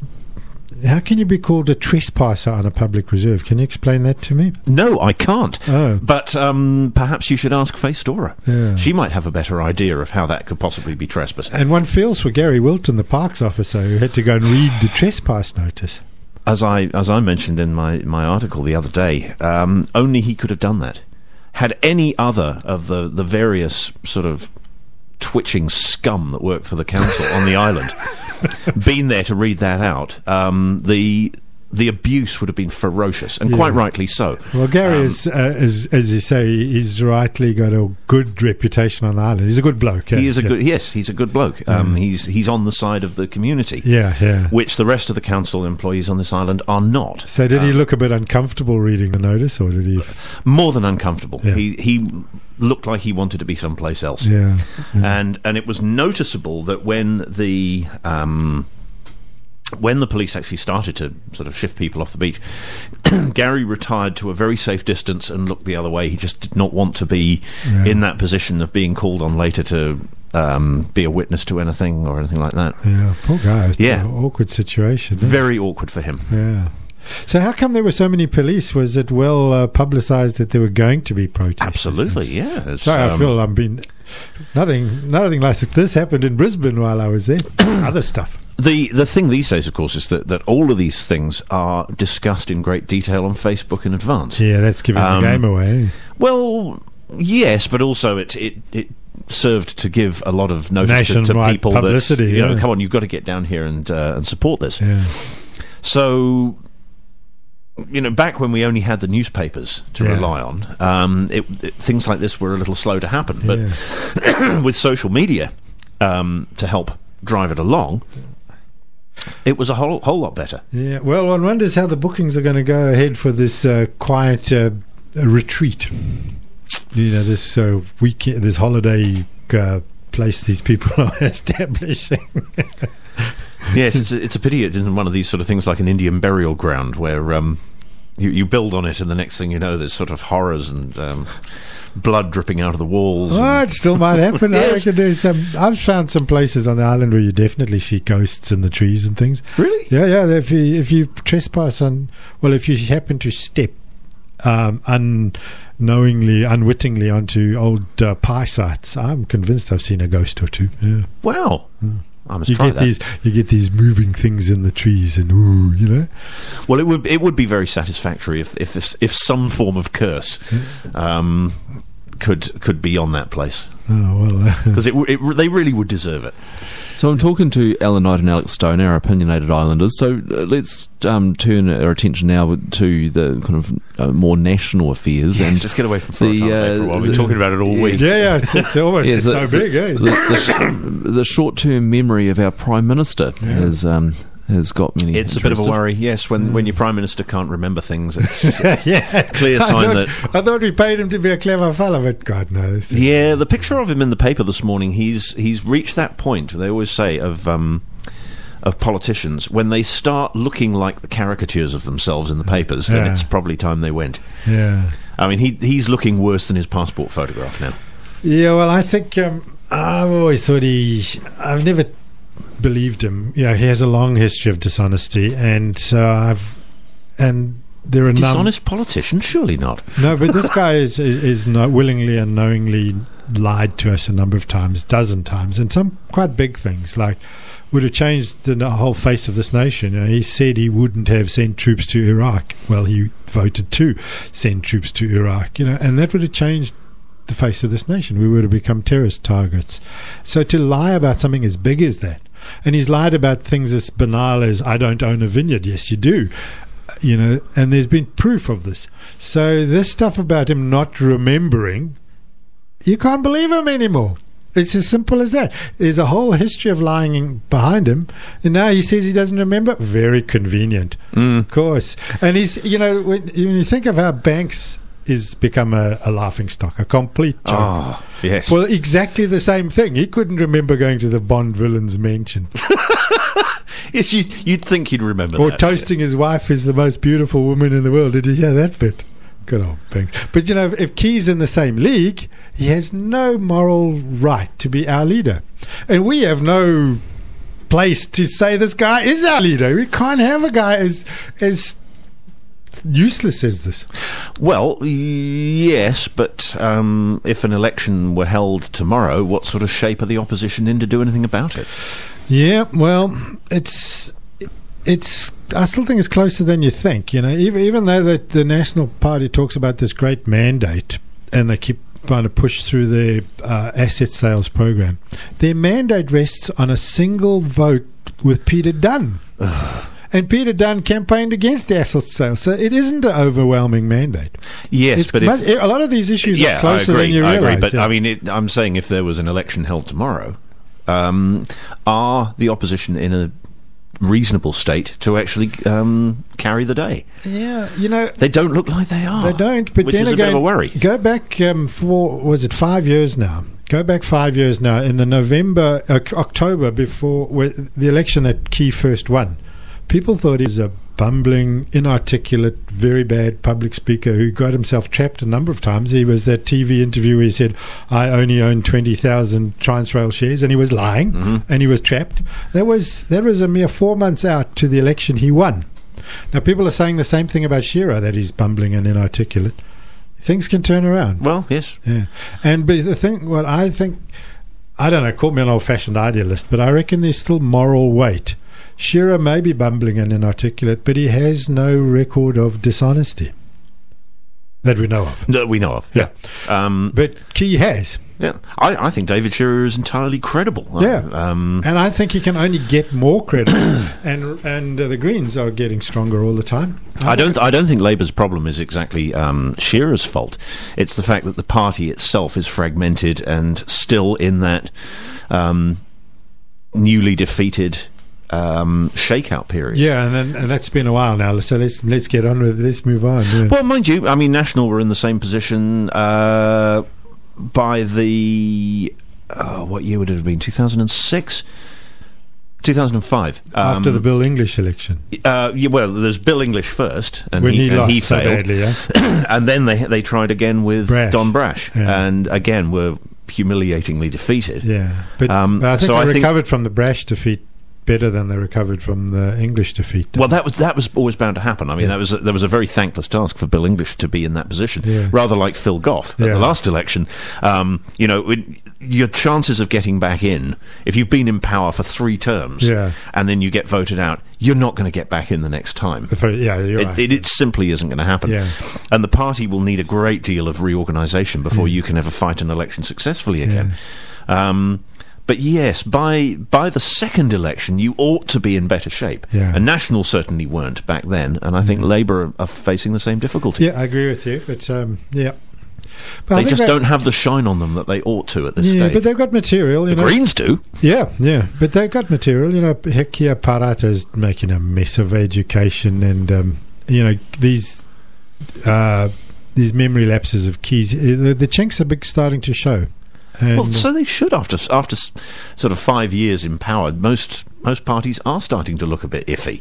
how can you be called a trespasser on a public reserve? Can you explain that to me? No, I can't. Oh. But um, perhaps you should ask Faye Storer. Yeah. She might have a better idea of how that could possibly be trespassing. And one feels for Gary Wilton, the parks officer, who had to go and read the trespass notice. As I as I mentioned in my, my article the other day, um, only he could have done that. Had any other of the, the various sort of twitching scum that work for the council on the island been there to read that out, um, the the abuse would have been ferocious, and Yeah. quite rightly so. Well, Gary Um, is, uh, is, as you say, he's rightly got a good reputation on the island. He's a good bloke. He yeah, is a yeah. good yes, he's a good bloke. Um, Mm. He's he's on the side of the community, Yeah, yeah. which the rest of the council employees on this island are not. So did he Um, look a bit uncomfortable reading the notice, or did he... more than uncomfortable? Yeah. He he looked like he wanted to be someplace else. Yeah. yeah. and and it was noticeable that when the um, when the police actually started to sort of shift people off the beach, Gary retired to a very safe distance and looked the other way. He just did not want to be Yeah. in that position of being called on later to um, be a witness to anything or anything like that. Yeah, poor guy. It's Yeah. an awkward situation. eh? Very awkward for him. Yeah. So how come there were so many police? Was it well uh, publicised that there were going to be protests? Absolutely, yeah. It's, Sorry, I um, feel I'm being... Nothing, nothing like this happened in Brisbane while I was there. Other stuff. The the thing these days, of course, is that, that all of these things are discussed in great detail on Facebook in advance. Yeah, that's giving Um, the game away. Well, yes, but also it it, it served to give a lot of notice to, to Nationwide people publicity, that you know, yeah. come on, you've got to get down here and uh, and support this. Yeah. So, you know, back when we only had the newspapers to Yeah. rely on, um, it, it, things like this were a little slow to happen. But Yeah. with social media um, to help drive it along, It was a whole whole lot better. Yeah, well, one wonders how the bookings are going to go ahead for this uh, quiet uh, retreat. You know, this uh, weekend, this holiday uh, place these people are establishing. Yes, it's a, it's a pity it isn't one of these sort of things like an Indian burial ground where um, you, you build on it and the next thing you know there's sort of horrors and um, blood dripping out of the walls. Oh, it still might happen. Yes. I reckon there's some, I've found some places on the island where you definitely see ghosts in the trees and things. Really? Yeah, yeah. If you, if you trespass on, well, if you happen to step um, unknowingly, unwittingly onto old uh, pie sites, I'm convinced I've seen a ghost or two. Yeah. Wow. Mm. I must You try get that. these, you get these moving things in the trees, and ooh, you know. Well, it would it would be very satisfactory if if if, if some form of curse um, could could be on that place, Oh well. Uh, because it, it they really would deserve it. So I'm talking to Alan Knight and Alex Stone, our opinionated islanders. So uh, let's um, turn our attention now to the kind of uh, more national affairs. Yes, and let's get away from the, Florida uh, for a while. We've the- been talking about it all week. yeah, yeah. It's, it's almost Yes, it's the- so big, eh? the, the, sh- the short-term memory of our Prime Minister has um, has got many. It's a bit of a interested. worry, yes. When when your prime minister can't remember things, it's, it's yeah. a clear I sign thought, that. I thought we paid him to be a clever fella, but God knows. Yeah, the picture of him in the paper this morning. He's he's reached that point. They always say of um, of politicians when they start looking like the caricatures of themselves in the papers. Then Yeah. it's probably time they went. Yeah. I mean, he he's looking worse than his passport photograph now. Yeah, well, I think um, I've always thought he. I've never believed him. You know, he has a long history of dishonesty, and uh, I've and there are num- Dishonest politician? Surely not. No, but this guy is is, is not willingly and knowingly lied to us a number of times, dozen times, and some quite big things like would have changed the whole face of this nation. You know, he said he wouldn't have sent troops to Iraq. Well, he voted to send troops to Iraq. You know, and that would have changed the face of this nation. We would have become terrorist targets. So to lie about something as big as that, and he's lied about things as banal as I don't own a vineyard. Yes, you do. You know, and there's been proof of this. So this stuff about him not remembering, you can't believe him anymore. It's as simple as that. There's a whole history of lying behind him, and now he says he doesn't remember. Very convenient, Mm. of course. And he's, you know, when, when you think of how Banks is become a, a laughing stock, a complete joke. Oh, yes. Well, exactly the same thing. He couldn't remember going to the Bond villain's mansion yes, you, you'd think he'd remember or that. toasting his wife as the most beautiful woman in the world. Did you hear that bit? Good old Banks. But, you know, if, if Key's in the same league, he has no moral right to be our leader. And we have no place to say this guy is our leader. We can't have a guy as as useless as this. Well, y- yes, but um, if an election were held tomorrow, what sort of shape are the opposition in to do anything about it? Yeah, well, it's it's. I still think it's closer than you think. You know, even even though the, the National Party talks about this great mandate, and they keep trying to push through their uh, asset sales program, their mandate rests on a single vote with Peter Dunn. And Peter Dunn campaigned against the asset sales, so it isn't an overwhelming mandate. Yes, It's but much, if, a lot of these issues yeah, are closer I agree, than you I realise. agree, but yeah. I mean, it, I'm saying if there was an election held tomorrow, um, are the opposition in a reasonable state to actually um, carry the day? yeah, you know, They don't look like they are. They don't, but which then is a again, bit of a worry. Go back um, for was it five years now? Go back five years now. In the November, uh, October before where, the election that Key first won, people thought he was a bumbling, inarticulate, very bad public speaker who got himself trapped a number of times. He was that T V interview where he said, "I only own twenty thousand Transrail shares," and he was lying, Mm-hmm. and he was trapped. That was that was a mere four months out to the election he won. Now people are saying the same thing about Shearer, that he's bumbling and inarticulate. Things can turn around. Well, yes. Yeah, and but the thing, what I think, I don't know, call me an old-fashioned idealist, but I reckon there's still moral weight. Shearer may be bumbling and inarticulate, but he has no record of dishonesty that we know of. That we know of. Yeah. Um, But Key has, yeah. I, I think David Shearer is entirely credible. Yeah. Um, and I think he can only get more credit. and and uh, the Greens are getting stronger all the time. I don't. I don't think Labour's problem is exactly um, Shearer's fault. It's the fact that the party itself is fragmented and still in that um, newly defeated um, shakeout period. Yeah, and, then, and that's been a while now. So let's let's get on with it. Let's move on. Yeah. Well, mind you, I mean, National were in the same position uh, by the uh, what year would it have been? two thousand six. two thousand five. Um, After the Bill English election. Uh, yeah, well, there's Bill English first, and When he, he and lost he so failed. badly, yeah. And then they they tried again with Brash. Don Brash, Yeah. and again were humiliatingly defeated. Yeah, but, Um, but I think so they I think- recovered from the Brash defeat better than they recovered from the English defeat. Well, that was that was always bound to happen. I mean, Yeah. that was a, there was a very thankless task for Bill English to be in that position, Yeah. rather like Phil Goff at Yeah. the last election. Um, you know, it, your chances of getting back in, if you've been in power for three terms, Yeah. and then you get voted out, you're not going to get back in the next time. The fir- yeah, you're It, right. it, it simply isn't going to happen. Yeah. And the party will need a great deal of reorganisation before you can ever fight an election successfully again. Um, but yes, by by the second election, you ought to be in better shape. Yeah. And National certainly weren't back then, and I think Labour are, are facing the same difficulty. Yeah, I agree with you. But um, yeah, but I They think just that- don't have the shine on them that they ought to at this Yeah, stage. but they've got material. You the know. Greens do. Yeah, yeah, but they've got material. You know, Hekia Parata's making a mess of education, and um, you know these uh, these memory lapses of keys. The, the chinks are big, starting to show. And, Well, so they should after after s- sort of five years in power. Most most parties are starting to look a bit iffy.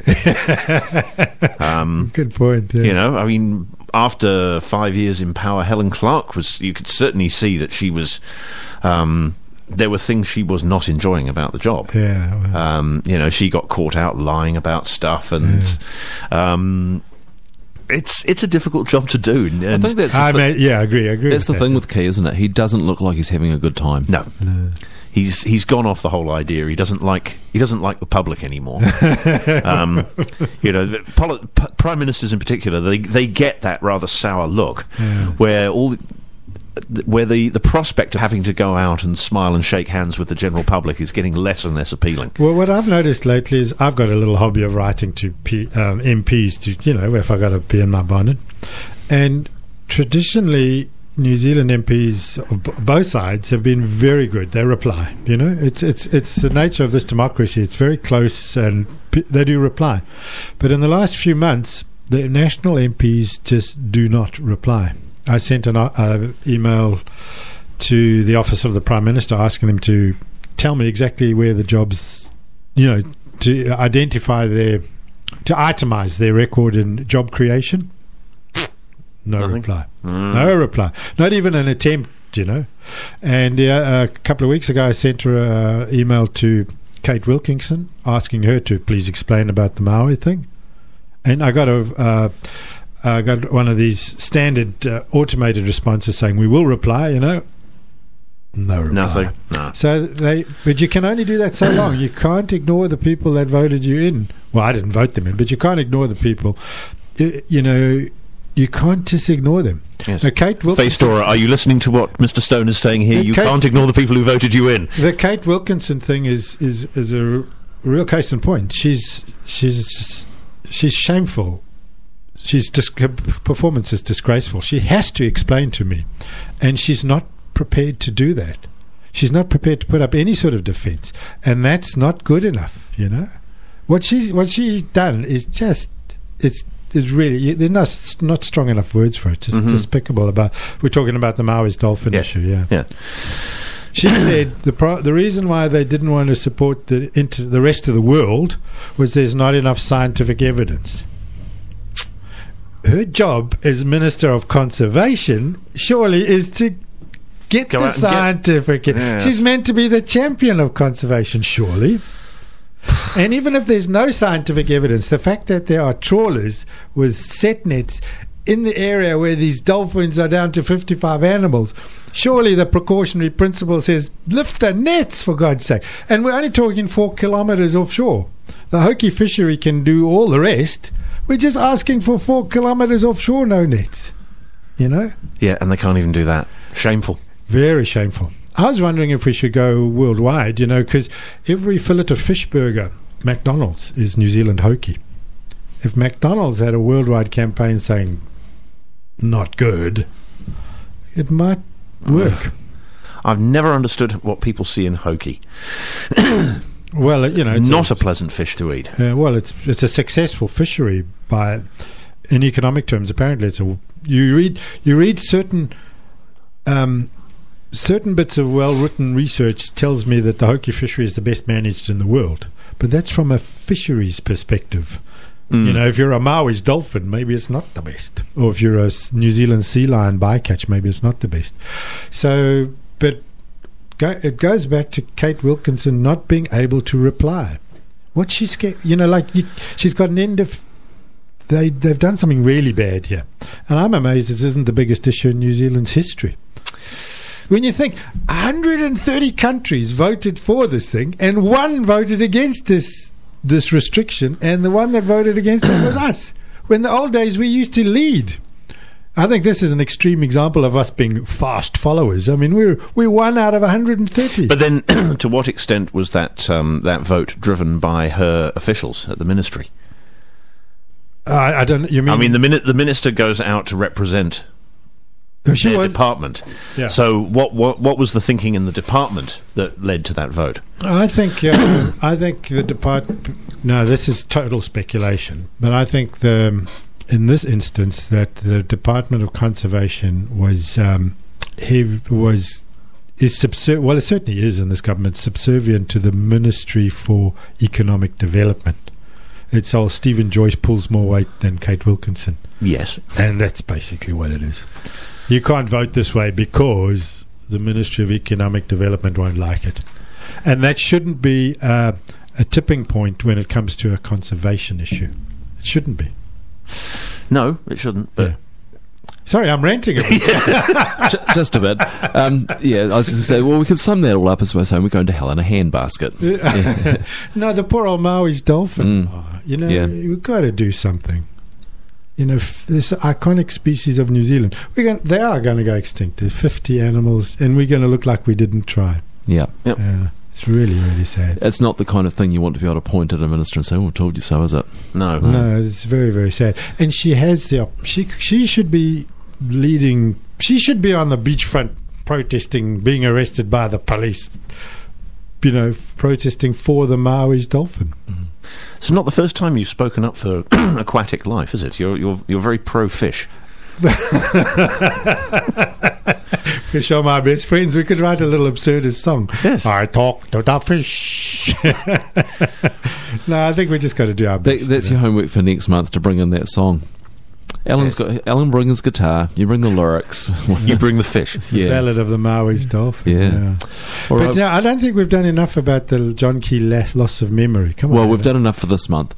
um, good point. Yeah. You know, I mean, after five years in power, Helen Clark was. You could certainly see that she was. Um, there were things she was not enjoying about the job. Yeah. Well, Um, you know, she got caught out lying about stuff, and um, it's it's a difficult job to do. And, I think that's the I thi- may, yeah, I agree. I agree. that's the with that. thing with Key, isn't it? He doesn't look like he's having a good time. no. No. He's he's gone off the whole idea. He doesn't like he doesn't like the public anymore. um, you know, the poli- p- prime ministers in particular, they they get that rather sour look, Yeah. where all the, where the, the prospect of having to go out and smile and shake hands with the general public is getting less and less appealing. Well, what I've noticed lately is I've got a little hobby of writing to P, um, M Ps to, you know, if I got a bee in my bonnet. And traditionally, New Zealand M Ps of b- both sides have been very good. They reply. You know, it's it's it's the nature of this democracy. It's very close, and p- they do reply. But in the last few months, the national M Ps just do not reply. I sent an uh, email to the office of the Prime Minister asking them to tell me exactly where the jobs, you know, to identify their, to itemize their record in job creation. No Nothing? reply. Mm. No reply. Not even an attempt, you know. And uh, a couple of weeks ago, I sent her an email to Kate Wilkinson asking her to please explain about the Maui thing. And I got a... Uh, I got one of these standard uh, automated responses saying, we will reply, you know. No reply. Nothing. No. So they, but you can only do that so long. You can't ignore the people that voted you in. Well, I didn't vote them in, but you can't ignore the people. You, you know, you can't just ignore them. Yes. Now, Kate Wilkinson, Face Dora, are you listening to what Mister Stone is saying here? Yeah, You Kate- can't ignore the people who voted you in. the Kate Wilkinson thing is is is a r- real case in point. She's she's she's shameful. She's dis- her p- performance is disgraceful. She has to explain to me, and she's not prepared to do that. She's not prepared to put up any sort of defence, and that's not good enough. You know, what she's what she's done is just it's it's really there's not not strong enough words for it. Just Mhm. despicable. About we're talking about the Maoist dolphin Yeah. issue. Yeah. Yeah. She said the pro- the reason why they didn't want to support the into the rest of the world was there's not enough scientific evidence. Her job as Minister of Conservation surely is to get Go the out and get- scientific. Yes. She's meant to be the champion of conservation, surely. And even if there's no scientific evidence, the fact that there are trawlers with set nets in the area where these dolphins are down to fifty-five animals, surely the precautionary principle says lift the nets, for God's sake. And we're only talking four kilometres offshore. The Hoki fishery can do all the rest. We're just asking for four kilometres offshore, no nets. You know? Yeah, and they can't even do that. Shameful. Very shameful. I was wondering if we should go worldwide, you know, because every fillet of fish burger, McDonald's, is New Zealand Hoki. If McDonald's had a worldwide campaign saying, not good, it might work. I've never understood what people see in Hoki. Well, you know, it's not a, a pleasant fish to eat. Uh, well, it's it's a successful fishery by, in economic terms. Apparently, it's a you read you read certain um, certain bits of well-written research tells me that the Hoki fishery is the best managed in the world, but that's from a fisheries perspective. Mm. You know, if you're a Maui's dolphin, maybe it's not the best, or if you're a New Zealand sea lion bycatch, maybe it's not the best. So, but go, it goes back to Kate Wilkinson not being able to reply. What she's scared, you know, like you, she's got an end of. They they've done something really bad here, and I'm amazed this isn't the biggest issue in New Zealand's history. When you think one hundred thirty countries voted for this thing, and one voted against this this restriction, and the one that voted against it was us. When the old days we used to lead. I think this is an extreme example of us being fast followers. I mean, we're we're one out of one hundred thirty. But then, to what extent was that um, that vote driven by her officials at the ministry? Uh, I don't. You mean? I mean, the minute the minister goes out to represent she their was, department. Yeah. So, what, what what was the thinking in the department that led to that vote? I think uh, I think the department. No, this is total speculation. But I think the in this instance that the Department of Conservation was um, he was is subser- well, it certainly is in this government subservient to the Ministry for Economic Development. It's all Stephen Joyce pulls more weight than Kate Wilkinson. Yes, and that's basically what it is. You can't vote this way because the Ministry of Economic Development won't like it. And that shouldn't be uh, a tipping point when it comes to a conservation issue. It shouldn't be. No, it shouldn't. But yeah. Sorry, I'm ranting a bit. Just a bit. Um, yeah, I was going to say, well, we can sum that all up as we're saying we're going to hell in a handbasket. Yeah. No, the poor old Maui's dolphin. Mm. Oh, you know, Yeah. we've got to do something. You know, f- this iconic species of New Zealand, we're going, they are going to go extinct. There's fifty animals, and we're going to look like we didn't try. Yeah. Yep. Uh, it's really, really sad. It's not the kind of thing you want to be able to point at a minister and say, oh, I told you so, is it? no, No, it's very, very sad. And she has the op- she she should be leading. She should be on the beachfront protesting, being arrested by the police. You know, f- protesting for the Maui's dolphin. Mm-hmm. It's not the first time you've spoken up for aquatic life, is it? You're you're you're very pro fish. Fish are my best friends. We could write a little absurdist song. Yes. I talk to the fish. No, I think we just got to do our That, best. that's you your know. homework for next month, to bring in that song. Alan's Yes. got Alan bring his guitar. You bring the lyrics. You bring the fish. Yeah. Ballad of the Maui's dolphin. Yeah. All But right. yeah, I don't think we've done enough about the John Key la- loss of memory. Come on. Well, we've Alan. done enough for this month.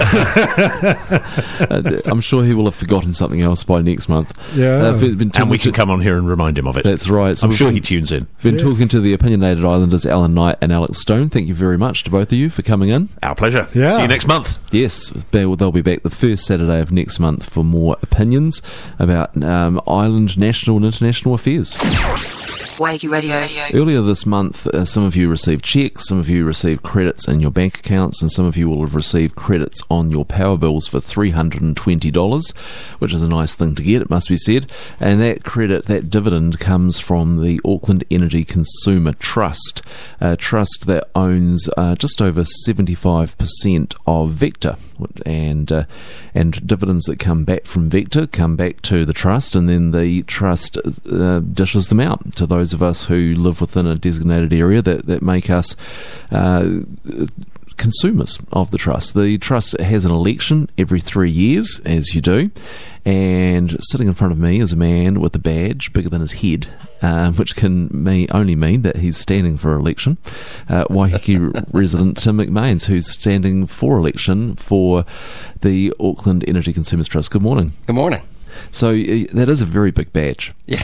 Uh, I'm sure he will have forgotten something else by next month. Yeah. Uh, been, been And we talking can come on here and remind him of it. to- That's right. So I'm we've sure been, he tunes in. been Yeah. talking to the opinionated islanders Alan Knight and Alex Stone. Thank you very much to both of you for coming in. Our pleasure. Yeah. See you next month. Yes, they will, they'll be back the first Saturday of next month for more opinions about um, island, national and international affairs. Wakey Radio. Earlier this month, uh, some of you received cheques, some of you received credits in your bank accounts, and some of you will have received credits on your power bills for three hundred twenty dollars, which is a nice thing to get, it must be said. And that credit, that dividend, comes from the Auckland Energy Consumer Trust, a trust that owns uh, just over seventy-five percent of Vector. And, uh, and dividends that come back from Vector come back to the trust, and then the trust uh, dishes them out to those of us who live within a designated area that, that make us uh, consumers of the trust. The trust has an election every three years, as you do, and sitting in front of me is a man with a badge bigger than his head, uh, which can may only mean that he's standing for election. Uh, Waiheke resident Tim McMains, who's standing for election for the Auckland Energy Consumers Trust. Good morning. Good morning. So uh, that is a very big badge. Yeah.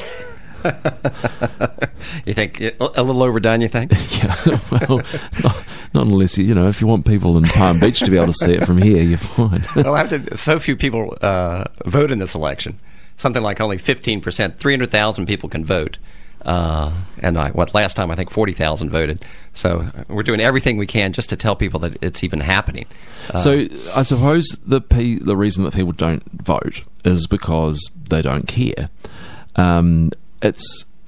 You think it, a little overdone, you think? Yeah, well, not, not unless you, you know, if you want people in Palm Beach to be able to see it from here, you're fine. Well, I have to, so few people uh, vote in this election. Something like only fifteen percent. three hundred thousand people can vote. Uh, and I, what last time I think forty thousand voted. So we're doing everything we can just to tell people that it's even happening. Uh, So I suppose the pe- the reason that people don't vote is because they don't care. Um, it's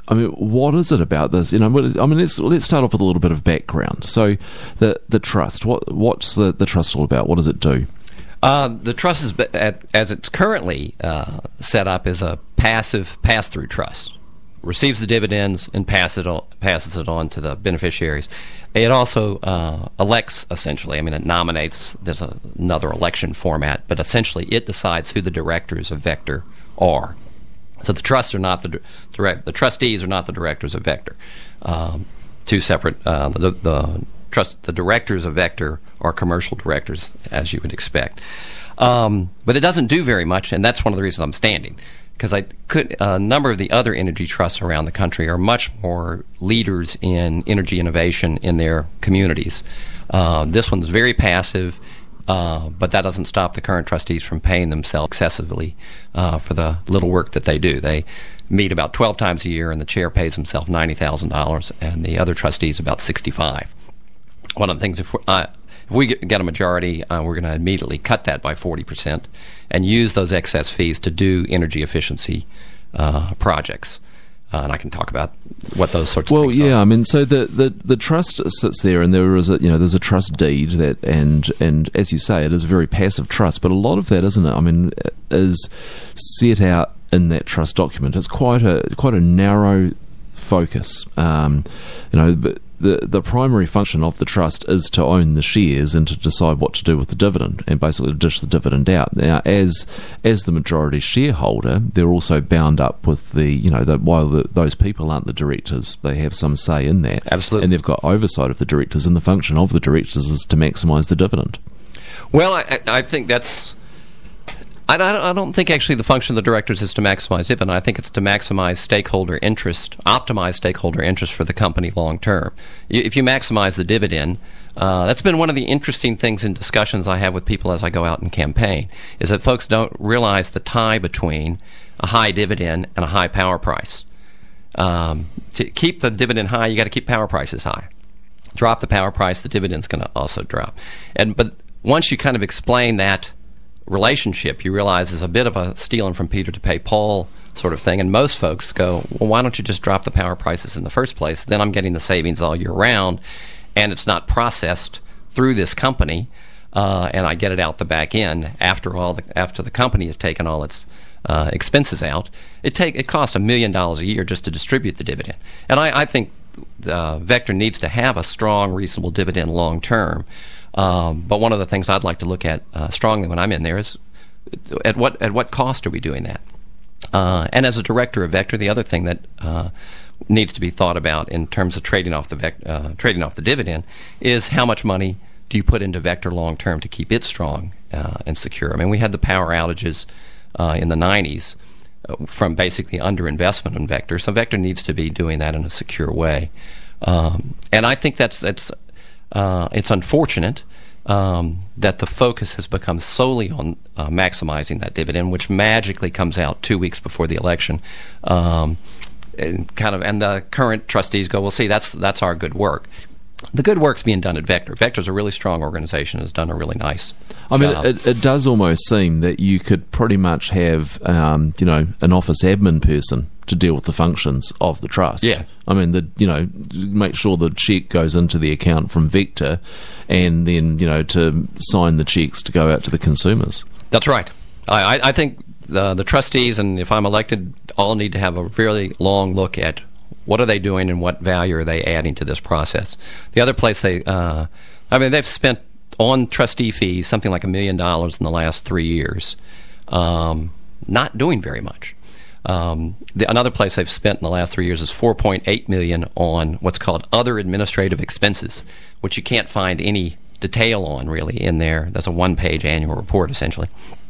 I mean, what is it about this? You know, what- I mean, let's let's start off with a little bit of background. So, the the trust. What what's the, the trust all about? What does it do? Uh, the trust, is, at, as it's currently uh, set up, is a passive pass-through trust. Receives the dividends and pass it on, passes it on to the beneficiaries. It also uh, elects, essentially. I mean, it nominates. There's a, another election format, but essentially it decides who the directors of Vector are. So the trusts are not the direct. The trustees are not the directors of Vector. Um, two separate. Uh, the, the trust. The directors of Vector are commercial directors, as you would expect. Um, but it doesn't do very much, and that's one of the reasons I'm standing. Because I could, a number of the other energy trusts around the country are much more leaders in energy innovation in their communities. Uh, this one's very passive, uh, but that doesn't stop the current trustees from paying themselves excessively uh, for the little work that they do. They meet about twelve times a year, and the chair pays himself ninety thousand dollars, and the other trustees about sixty-five. One of the things, if we're, uh, if we get a majority, uh, we're going to immediately cut that by forty percent and use those excess fees to do energy efficiency uh, projects. Uh, and I can talk about what those sorts Well, of things yeah, are. I mean, so the, the, the trust sits there, and there is a you know there's a trust deed that, and and as you say, it is a very passive trust, but a lot of that, isn't it? I mean, is set out in that trust document. It's quite a quite a narrow focus. Um, you know, but the the primary function of the trust is to own the shares and to decide what to do with the dividend, and basically to dish the dividend out. Now, as as the majority shareholder, they're also bound up with the you know the, while the, those people aren't the directors, they have some say in that. Absolutely. And they've got oversight of the directors, and the function of the directors is to maximise the dividend. Well, I, I think that's. I don't, I don't think actually the function of the directors is to maximize dividend. I think it's to maximize stakeholder interest, optimize stakeholder interest for the company long term. If you maximize the dividend, uh, that's been one of the interesting things in discussions I have with people as I go out and campaign, is that folks don't realize the tie between a high dividend and a high power price. Um, to keep the dividend high, you got to keep power prices high. Drop the power price, the dividend's going to also drop. And but once you kind of explain that relationship, you realize is a bit of a stealing from Peter to pay Paul sort of thing, and most folks go, well, why don't you just drop the power prices in the first place? Then I'm getting the savings all year round, and it's not processed through this company, uh, and I get it out the back end after all the, after the company has taken all its uh, expenses out. It take it costs a million dollars a year just to distribute the dividend, and I, I think uh, Vector needs to have a strong, reasonable dividend long term. Um, but one of the things I'd like to look at uh, strongly when I'm in there is at what at what cost are we doing that? Uh, and as a director of Vector, the other thing that uh, needs to be thought about in terms of trading off the vec- uh, trading off the dividend is how much money do you put into Vector long term to keep it strong uh, and secure? I mean, we had the power outages uh, in the nineties uh, from basically underinvestment in Vector, so Vector needs to be doing that in a secure way. Um, and I think that's that's. Uh, it's unfortunate um, that the focus has become solely on uh, maximizing that dividend, which magically comes out two weeks before the election. Um, and kind of, and the current trustees go, "Well, see, that's that's our good work." The good work's being done at Vector. Vector's a really strong organization. Has done a really nice. I mean, job. it, it does almost seem that you could pretty much have, um, you know, an office admin person to deal with the functions of the trust. Yeah. I mean, the you know, make sure the cheque goes into the account from Vector, and then you know to sign the cheques to go out to the consumers. That's right. I, I, I think the, the trustees, and if I'm elected, all need to have a really long look at what are they doing and what value are they adding to this process. The other place they, uh, I mean, they've spent on trustee fees something like a million dollars in the last three years, um, not doing very much. Um, the, another place they've spent in the last three years is four point eight million dollars on what's called other administrative expenses, which you can't find any detail on really in there. That's a one-page annual report essentially.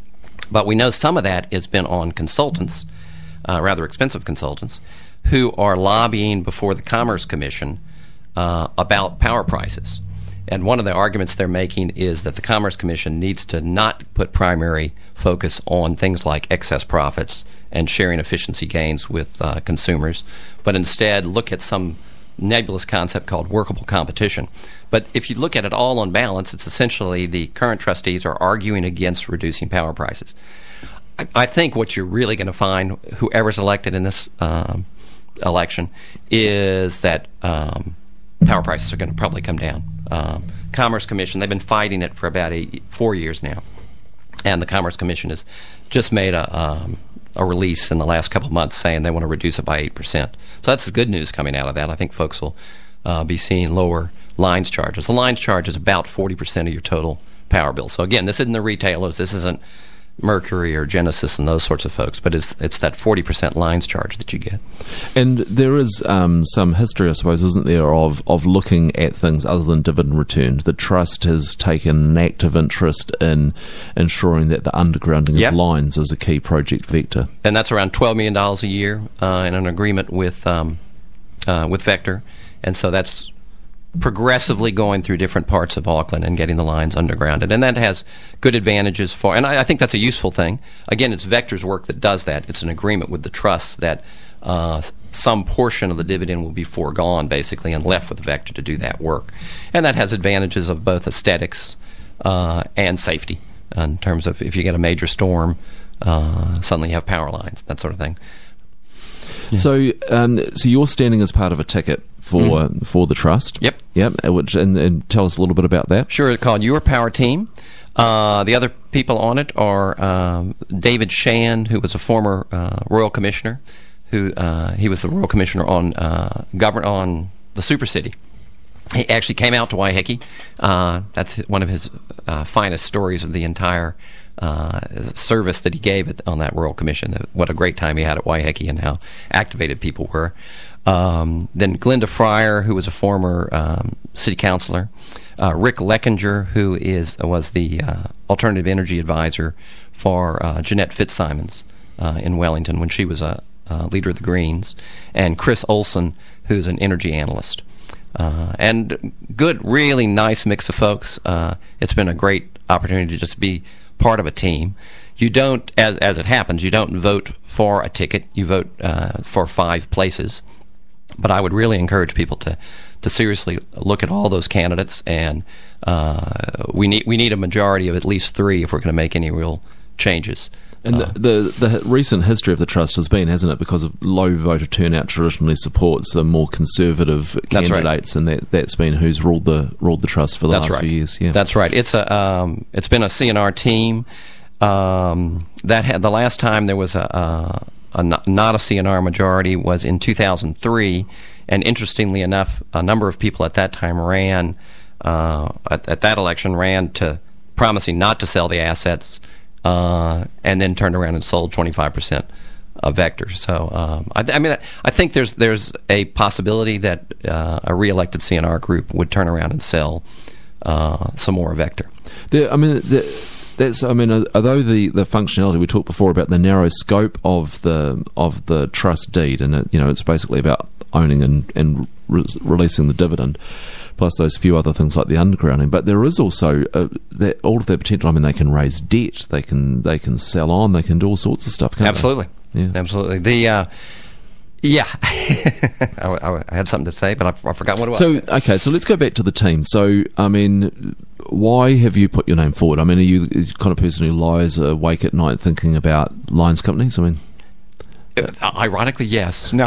But we know some of that has been on consultants, uh, rather expensive consultants, who are lobbying before the Commerce Commission uh, about power prices. And one of the arguments they're making is that the Commerce Commission needs to not put primary focus on things like excess profits and sharing efficiency gains with uh, consumers, but instead look at some nebulous concept called workable competition. But if you look at it all on balance, it's essentially the current trustees are arguing against reducing power prices. I, I think what you're really going to find, whoever's elected in this um, election is that um, power prices are going to probably come down. Um, Commerce Commission, they've been fighting it for about eight, four years now, and the Commerce Commission has just made a um, a release in the last couple of months saying they want to reduce it by eight percent. So that's the good news coming out of that. I think folks will uh, be seeing lower lines charges. The lines charge is about forty percent of your total power bill. So again, this isn't the retailers, this isn't Mercury or Genesis and those sorts of folks, but it's it's that forty percent lines charge that you get. And there is um, some history, I suppose, isn't there, of, of looking at things other than dividend return. The Trust has taken an active interest in ensuring that the undergrounding Yep. of lines is a key project vector. And that's around twelve million dollars a year uh, in an agreement with um, uh, with Vector. And so that's progressively going through different parts of Auckland and getting the lines undergrounded. And that has good advantages for, and I, I think that's a useful thing. Again, it's Vector's work that does that. It's an agreement with the trust that uh, some portion of the dividend will be foregone, basically, and left with Vector to do that work. And that has advantages of both aesthetics uh, and safety in terms of if you get a major storm, uh, suddenly you have power lines, that sort of thing. Yeah. So, um, so you're standing as part of a ticket for Mm. for the trust. Yep. Yep. uh, Which and, and tell us a little bit about that. Sure, it's called Your Power Team. Uh, the other people on it are um, David Shand, who was a former uh, Royal Commissioner, who uh, he was the Royal Commissioner on uh, govern on the Super City. He actually came out to Waiheke. Uh, that's one of his uh, finest stories of the entire uh, service that he gave it on that Royal Commission. What a great time he had at Waiheke and how activated people were. Um, then Glenda Fryer, who was a former um, city councilor. Uh, Rick Leckinger, who is was the uh, alternative energy advisor for uh, Jeanette Fitzsimons uh, in Wellington when she was a uh, leader of the Greens. And Chris Olson, who's an energy analyst. Uh, and good, really nice mix of folks. Uh, it's been a great opportunity to just be part of a team. You don't, as as it happens, you don't vote for a ticket. You vote uh, for five places. But I would really encourage people to, to seriously look at all those candidates, and uh, we need we need a majority of at least three if we're going to make any real changes. And Uh, the, the the recent history of the trust has been, hasn't it, because of low voter turnout traditionally supports the more conservative That's right. candidates, and that that's been who's ruled the ruled the trust for the That's last right. few years. Yeah, That's right. It's a um, it's been a C N R team um, that had the last time there was a, a, a not, not a C N R majority was in two thousand three, and interestingly enough, a number of people at that time ran uh, at, at that election ran to promising not to sell the assets. Uh, and then turned around and sold twenty-five percent of Vector. So, um, I, I mean, I, I think there's there's a possibility that uh, a re-elected C N R group would turn around and sell uh, some more Vector. The, I mean, the, that's. I mean, uh, although the, the functionality we talked before about the narrow scope of the of the trust deed, and it, you know, it's basically about owning and and re- releasing the dividend, plus those few other things like the undergrounding. But there is also uh, that, all of their potential. I mean, they can raise debt, they can they can sell on, they can do all sorts of stuff. Can't Absolutely, they? Yeah. absolutely. The uh, yeah, I, I, I had something to say, but I, I forgot what it was. So okay, so let's go back to the team. So I mean, why have you put your name forward? I mean, are you the kind of person who lies awake at night thinking about lines companies? I mean. Uh, ironically, yes. No.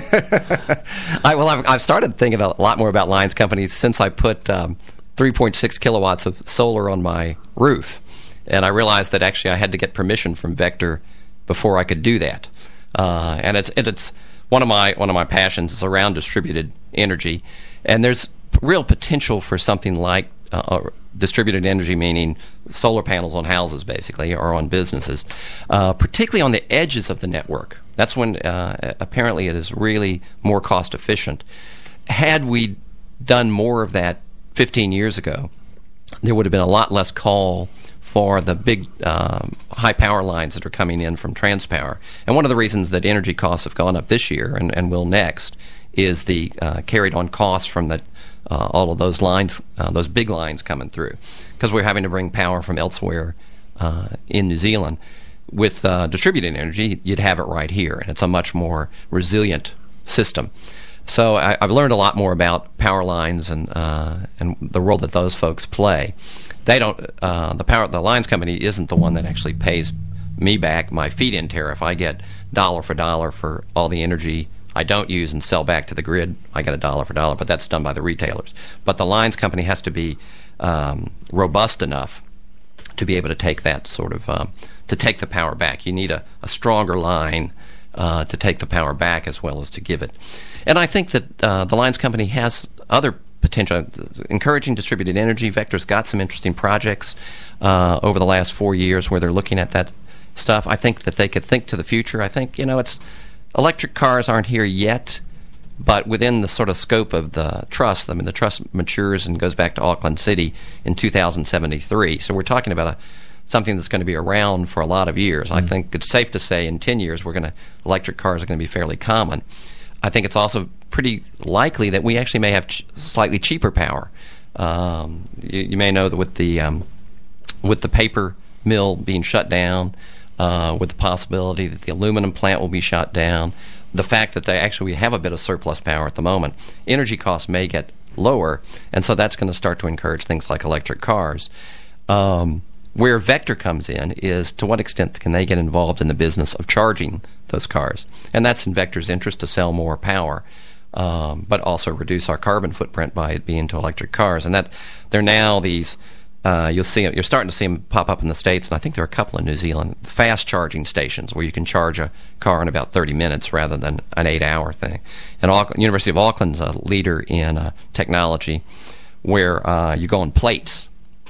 I, well, I've, I've started thinking a lot more about lines companies since I put um, three point six kilowatts of solar on my roof. And I realized that actually I had to get permission from Vector before I could do that. Uh, and it's it, it's one of my one of my passions is around distributed energy. And there's p- real potential for something like uh, uh, distributed energy, meaning solar panels on houses, basically, or on businesses, uh, particularly on the edges of the network. That's when uh, apparently it is really more cost efficient. Had we done more of that fifteen years ago, there would have been a lot less call for the big um, high power lines that are coming in from Transpower. And one of the reasons that energy costs have gone up this year and, and will next is the uh, carried on costs from the uh, all of those lines, uh, those big lines coming through, because we're having to bring power from elsewhere uh, in New Zealand. With uh, distributed energy, you'd have it right here, and it's a much more resilient system. So I, I've learned a lot more about power lines and uh, and the role that those folks play. They don't. Uh, the power the lines company isn't the one that actually pays me back my feed-in tariff. I get dollar for dollar for all the energy I don't use and sell back to the grid, I get a dollar for dollar, but that's done by the retailers. But the lines company has to be um, robust enough to be able to take that sort of, um, to take the power back. You need a, a stronger line uh, to take the power back as well as to give it. And I think that uh, the lines company has other potential, encouraging distributed energy. Vector's got some interesting projects uh, over the last four years where they're looking at that stuff. I think that they could think to the future. I think, you know, it's electric cars aren't here yet, but within the sort of scope of the trust, I mean, the trust matures and goes back to Auckland City in two thousand seventy-three. So we're talking about a, something that's going to be around for a lot of years. Mm. I think it's safe to say in ten years, we're going to electric cars are going to be fairly common. I think it's also pretty likely that we actually may have ch- slightly cheaper power. Um, you, you may know that with the um, with the paper mill being shut down, uh, with the possibility that the aluminum plant will be shut down, the fact that they actually have a bit of surplus power at the moment, energy costs may get lower, and so that's going to start to encourage things like electric cars. Um, where Vector comes in is to what extent can they get involved in the business of charging those cars, and that's in Vector's interest to sell more power, um, but also reduce our carbon footprint by it being to electric cars. And that they're now these. Uh, you'll see you're starting to see them pop up in the States, and I think there are a couple in New Zealand, fast charging stations where you can charge a car in about thirty minutes rather than an eight-hour thing. And Auckland, University of Auckland's a leader in uh, technology where uh, you go on plates,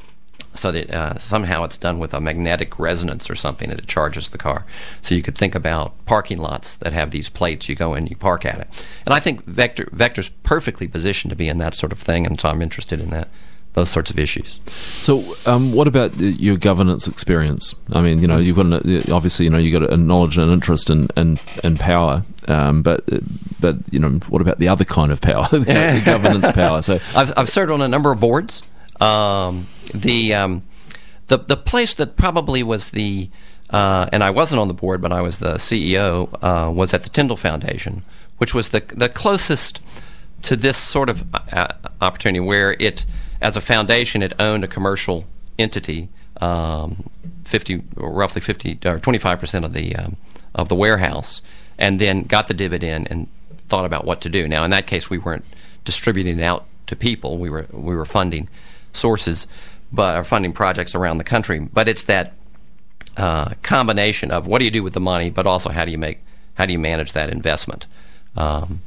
so that uh, somehow it's done with a magnetic resonance or something, and it charges the car. So you could think about parking lots that have these plates. You go in, you park at it. And I think Vector Vector's perfectly positioned to be in that sort of thing, and so I'm interested in that. Those sorts of issues. So, um, what about your governance experience? I mean, you know, you've got an, obviously, you know, you've got a knowledge and interest in in, in power, um, but but you know, what about the other kind of power, the governance power? So, I've I've served on a number of boards. Um, the um, the the place that probably was the uh, and I wasn't on the board, but I was the C E O, uh, was at the Tyndall Foundation, which was the the closest to this sort of uh, opportunity where it, as a foundation, it owned a commercial entity, um, fifty, roughly fifty or twenty-five percent of the um, of the warehouse, and then got the dividend and thought about what to do. Now, in that case, we weren't distributing it out to people; we were we were funding sources, but or funding projects around the country. But it's that uh, combination of what do you do with the money, but also how do you make how do you manage that investment. Um,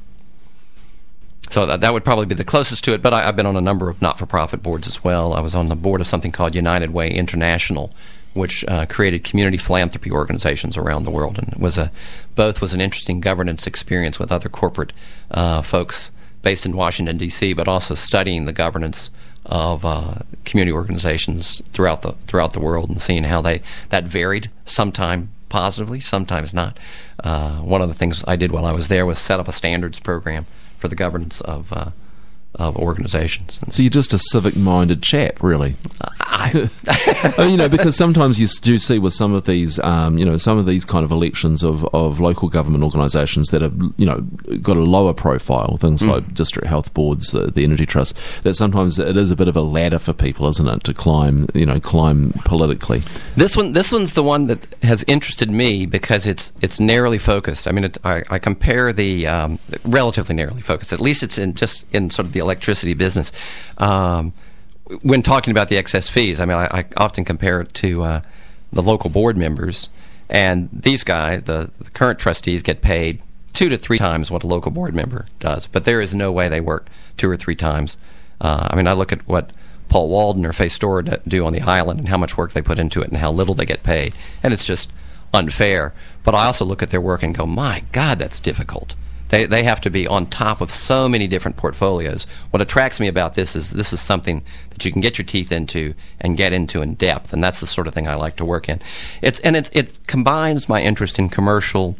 So that, that would probably be the closest to it, but I, I've been on a number of not-for-profit boards as well. I was on the board of something called United Way International, which uh, created community philanthropy organizations around the world, and it was a both was an interesting governance experience with other corporate uh, folks based in Washington, D C, but also studying the governance of uh, community organizations throughout the throughout the world and seeing how they that varied, sometimes positively, sometimes not. Uh, one of the things I did while I was there was set up a standards program for the governance of uh, of organizations. So you're just a civic-minded chap, really. I, I mean, you know, because sometimes you do see with some of these, um, you know, some of these kind of elections of, of local government organisations that have, you know, got a lower profile, things mm. like district health boards, the, the Energy Trust, that sometimes it is a bit of a ladder for people, isn't it, to climb, you know, climb politically. This one, this one's the one that has interested me because it's it's narrowly focused. I mean, it, I, I compare the um, relatively narrowly focused. At least it's in just in sort of the electricity business. Um, when talking about the excess fees, I mean, I, I often compare it to uh, the local board members, and these guys, the, the current trustees, get paid two to three times what a local board member does. But there is no way they work two or three times. Uh, I mean, I look at what Paul Walden or Faye Storer do on the island and how much work they put into it and how little they get paid, and it's just unfair. But I also look at their work and go, my God, that's difficult. They they have to be on top of so many different portfolios. What attracts me about this is this is something that you can get your teeth into and get into in depth, and that's the sort of thing I like to work in. It's and it it combines my interest in commercial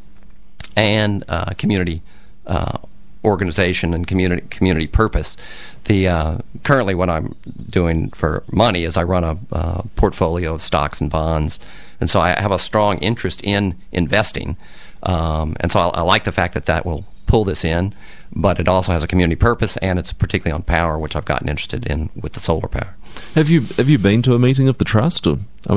and uh, community uh, organization and community community purpose. The uh, currently what I'm doing for money is I run a uh, portfolio of stocks and bonds, and so I have a strong interest in investing, um, and so I, I like the fact that that will pull this in, but it also has a community purpose, and it's particularly on power, which I've gotten interested in with the solar power. Have you have you been to a meeting of the trust? Or, I mean, that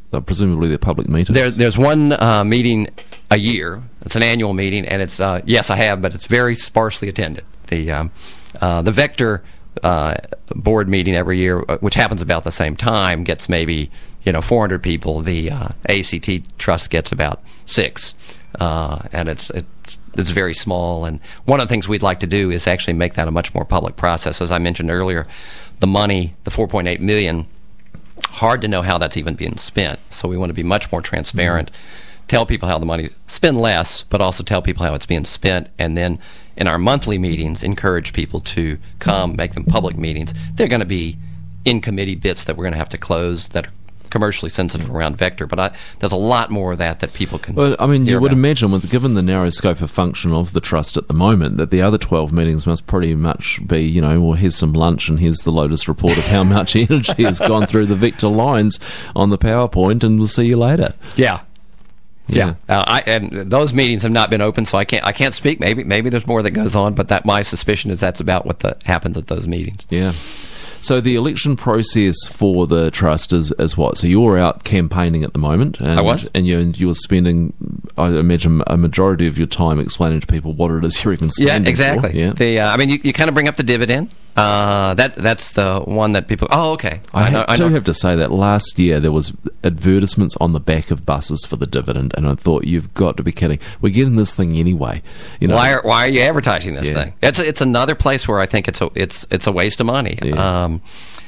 uh, presumably they're public meetings. There, there's one uh, meeting a year. It's an annual meeting, and it's uh, yes, I have, but it's very sparsely attended. The um, uh, the Vector uh, board meeting every year, uh, which happens about the same time, gets maybe you know four hundred people. The uh, A C T Trust gets about six, uh, and it's it's it's very small. And one of the things we'd like to do is actually make that a much more public process. As I mentioned earlier, the money, the four point eight million, hard to know how that's even being spent. So we want to be much more transparent. Mm-hmm. Tell people how the money, spend less, but also tell people how it's being spent, and then in our monthly meetings, encourage people to come, make them public meetings. They're going to be in-committee bits that we're going to have to close that are commercially sensitive around Vector, but I, there's a lot more of that that people can Well, I mean, you would about. imagine, with given the narrow scope of function of the Trust at the moment, that the other twelve meetings must pretty much be, you know, well, here's some lunch and here's the Lotus report of how much energy has gone through the Vector lines on the PowerPoint, and we'll see you later. Yeah. Yeah, yeah. Uh, I, and those meetings have not been open, so I can't. I can't speak. Maybe, maybe there's more that goes on, but that my suspicion is that's about what the, happens at those meetings. Yeah. So the election process for the Trust is, is what? So you're out campaigning at the moment. And, I was. And you're, you're spending, I imagine, a majority of your time explaining to people what it is you're even standing Yeah, exactly. for. Yeah, the, uh, I mean, you, you kind of bring up the dividend. Uh, that That's the one that people, oh, okay. I, I, know, I I do know. have to say that last year there was advertisements on the back of buses for the dividend, and I thought, you've got to be kidding. We're getting this thing anyway. You know, Why are, why are you advertising this Yeah. thing? It's, it's another place where I think it's a, it's, it's a waste of money. Yeah. Um,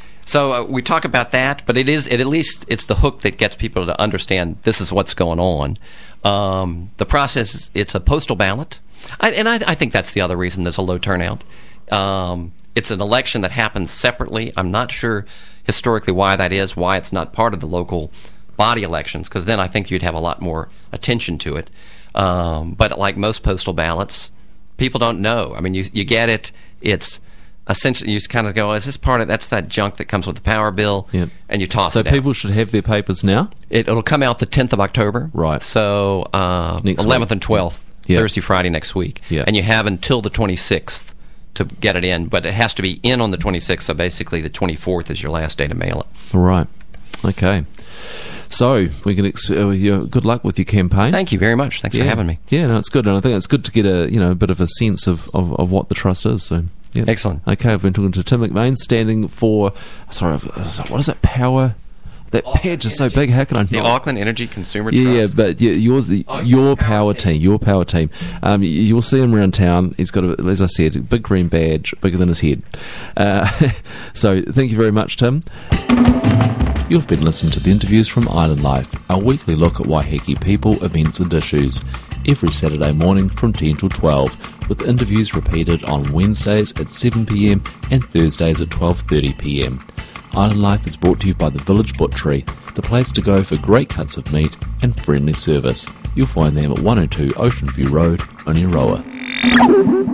So uh, we talk about that, but it is it, at least it's the hook that gets people to understand this is what's going on. Um, the process, it's a postal ballot, I, and I, I think that's the other reason there's a low turnout. Um, it's an election that happens separately. I'm not sure historically why that is, why it's not part of the local body elections, because then I think you'd have a lot more attention to it. Um, but like most postal ballots, people don't know. I mean, you you get it, it's... Essentially, you just kind of go, oh, is this part of, that's that junk that comes with the power bill, Yep. and you toss so it out. people should have their papers now? It, it'll come out the tenth of October. Right. So uh, Next eleventh week. and twelfth, Yeah. Thursday, Friday next week. Yeah. And you have until the twenty-sixth to get it in, but it has to be in on the twenty-sixth, so basically the twenty-fourth is your last day to mail it. All right. Okay. So we can ex- uh, you, good luck with your campaign. Thank you very much. Thanks yeah. for having me. Yeah, no, it's good, and I think it's good to get a you know a bit of a sense of, of, of what the Trust is. So yeah, Excellent. Okay, I've been talking to Tim McVeigh, standing for sorry, I've- what is it? Power. That badge is so big. How can I The not? Auckland Energy Consumer Yeah, yeah, Trust. but yeah, yours, the, Oh, your your power power team, team. your power team. Um, you, you'll see him around town. He's got, a, as I said, a big green badge, bigger than his head. Uh, so, thank you very much, Tim. You've been listening to the interviews from Island Life, our weekly look at Waiheke people, events and issues, every Saturday morning from ten till twelve, with interviews repeated on Wednesdays at seven p m and Thursdays at twelve thirty p m. Island Life is brought to you by the Village Butchery, the place to go for great cuts of meat and friendly service. You'll find them at one oh two Ocean View Road, Oniroa.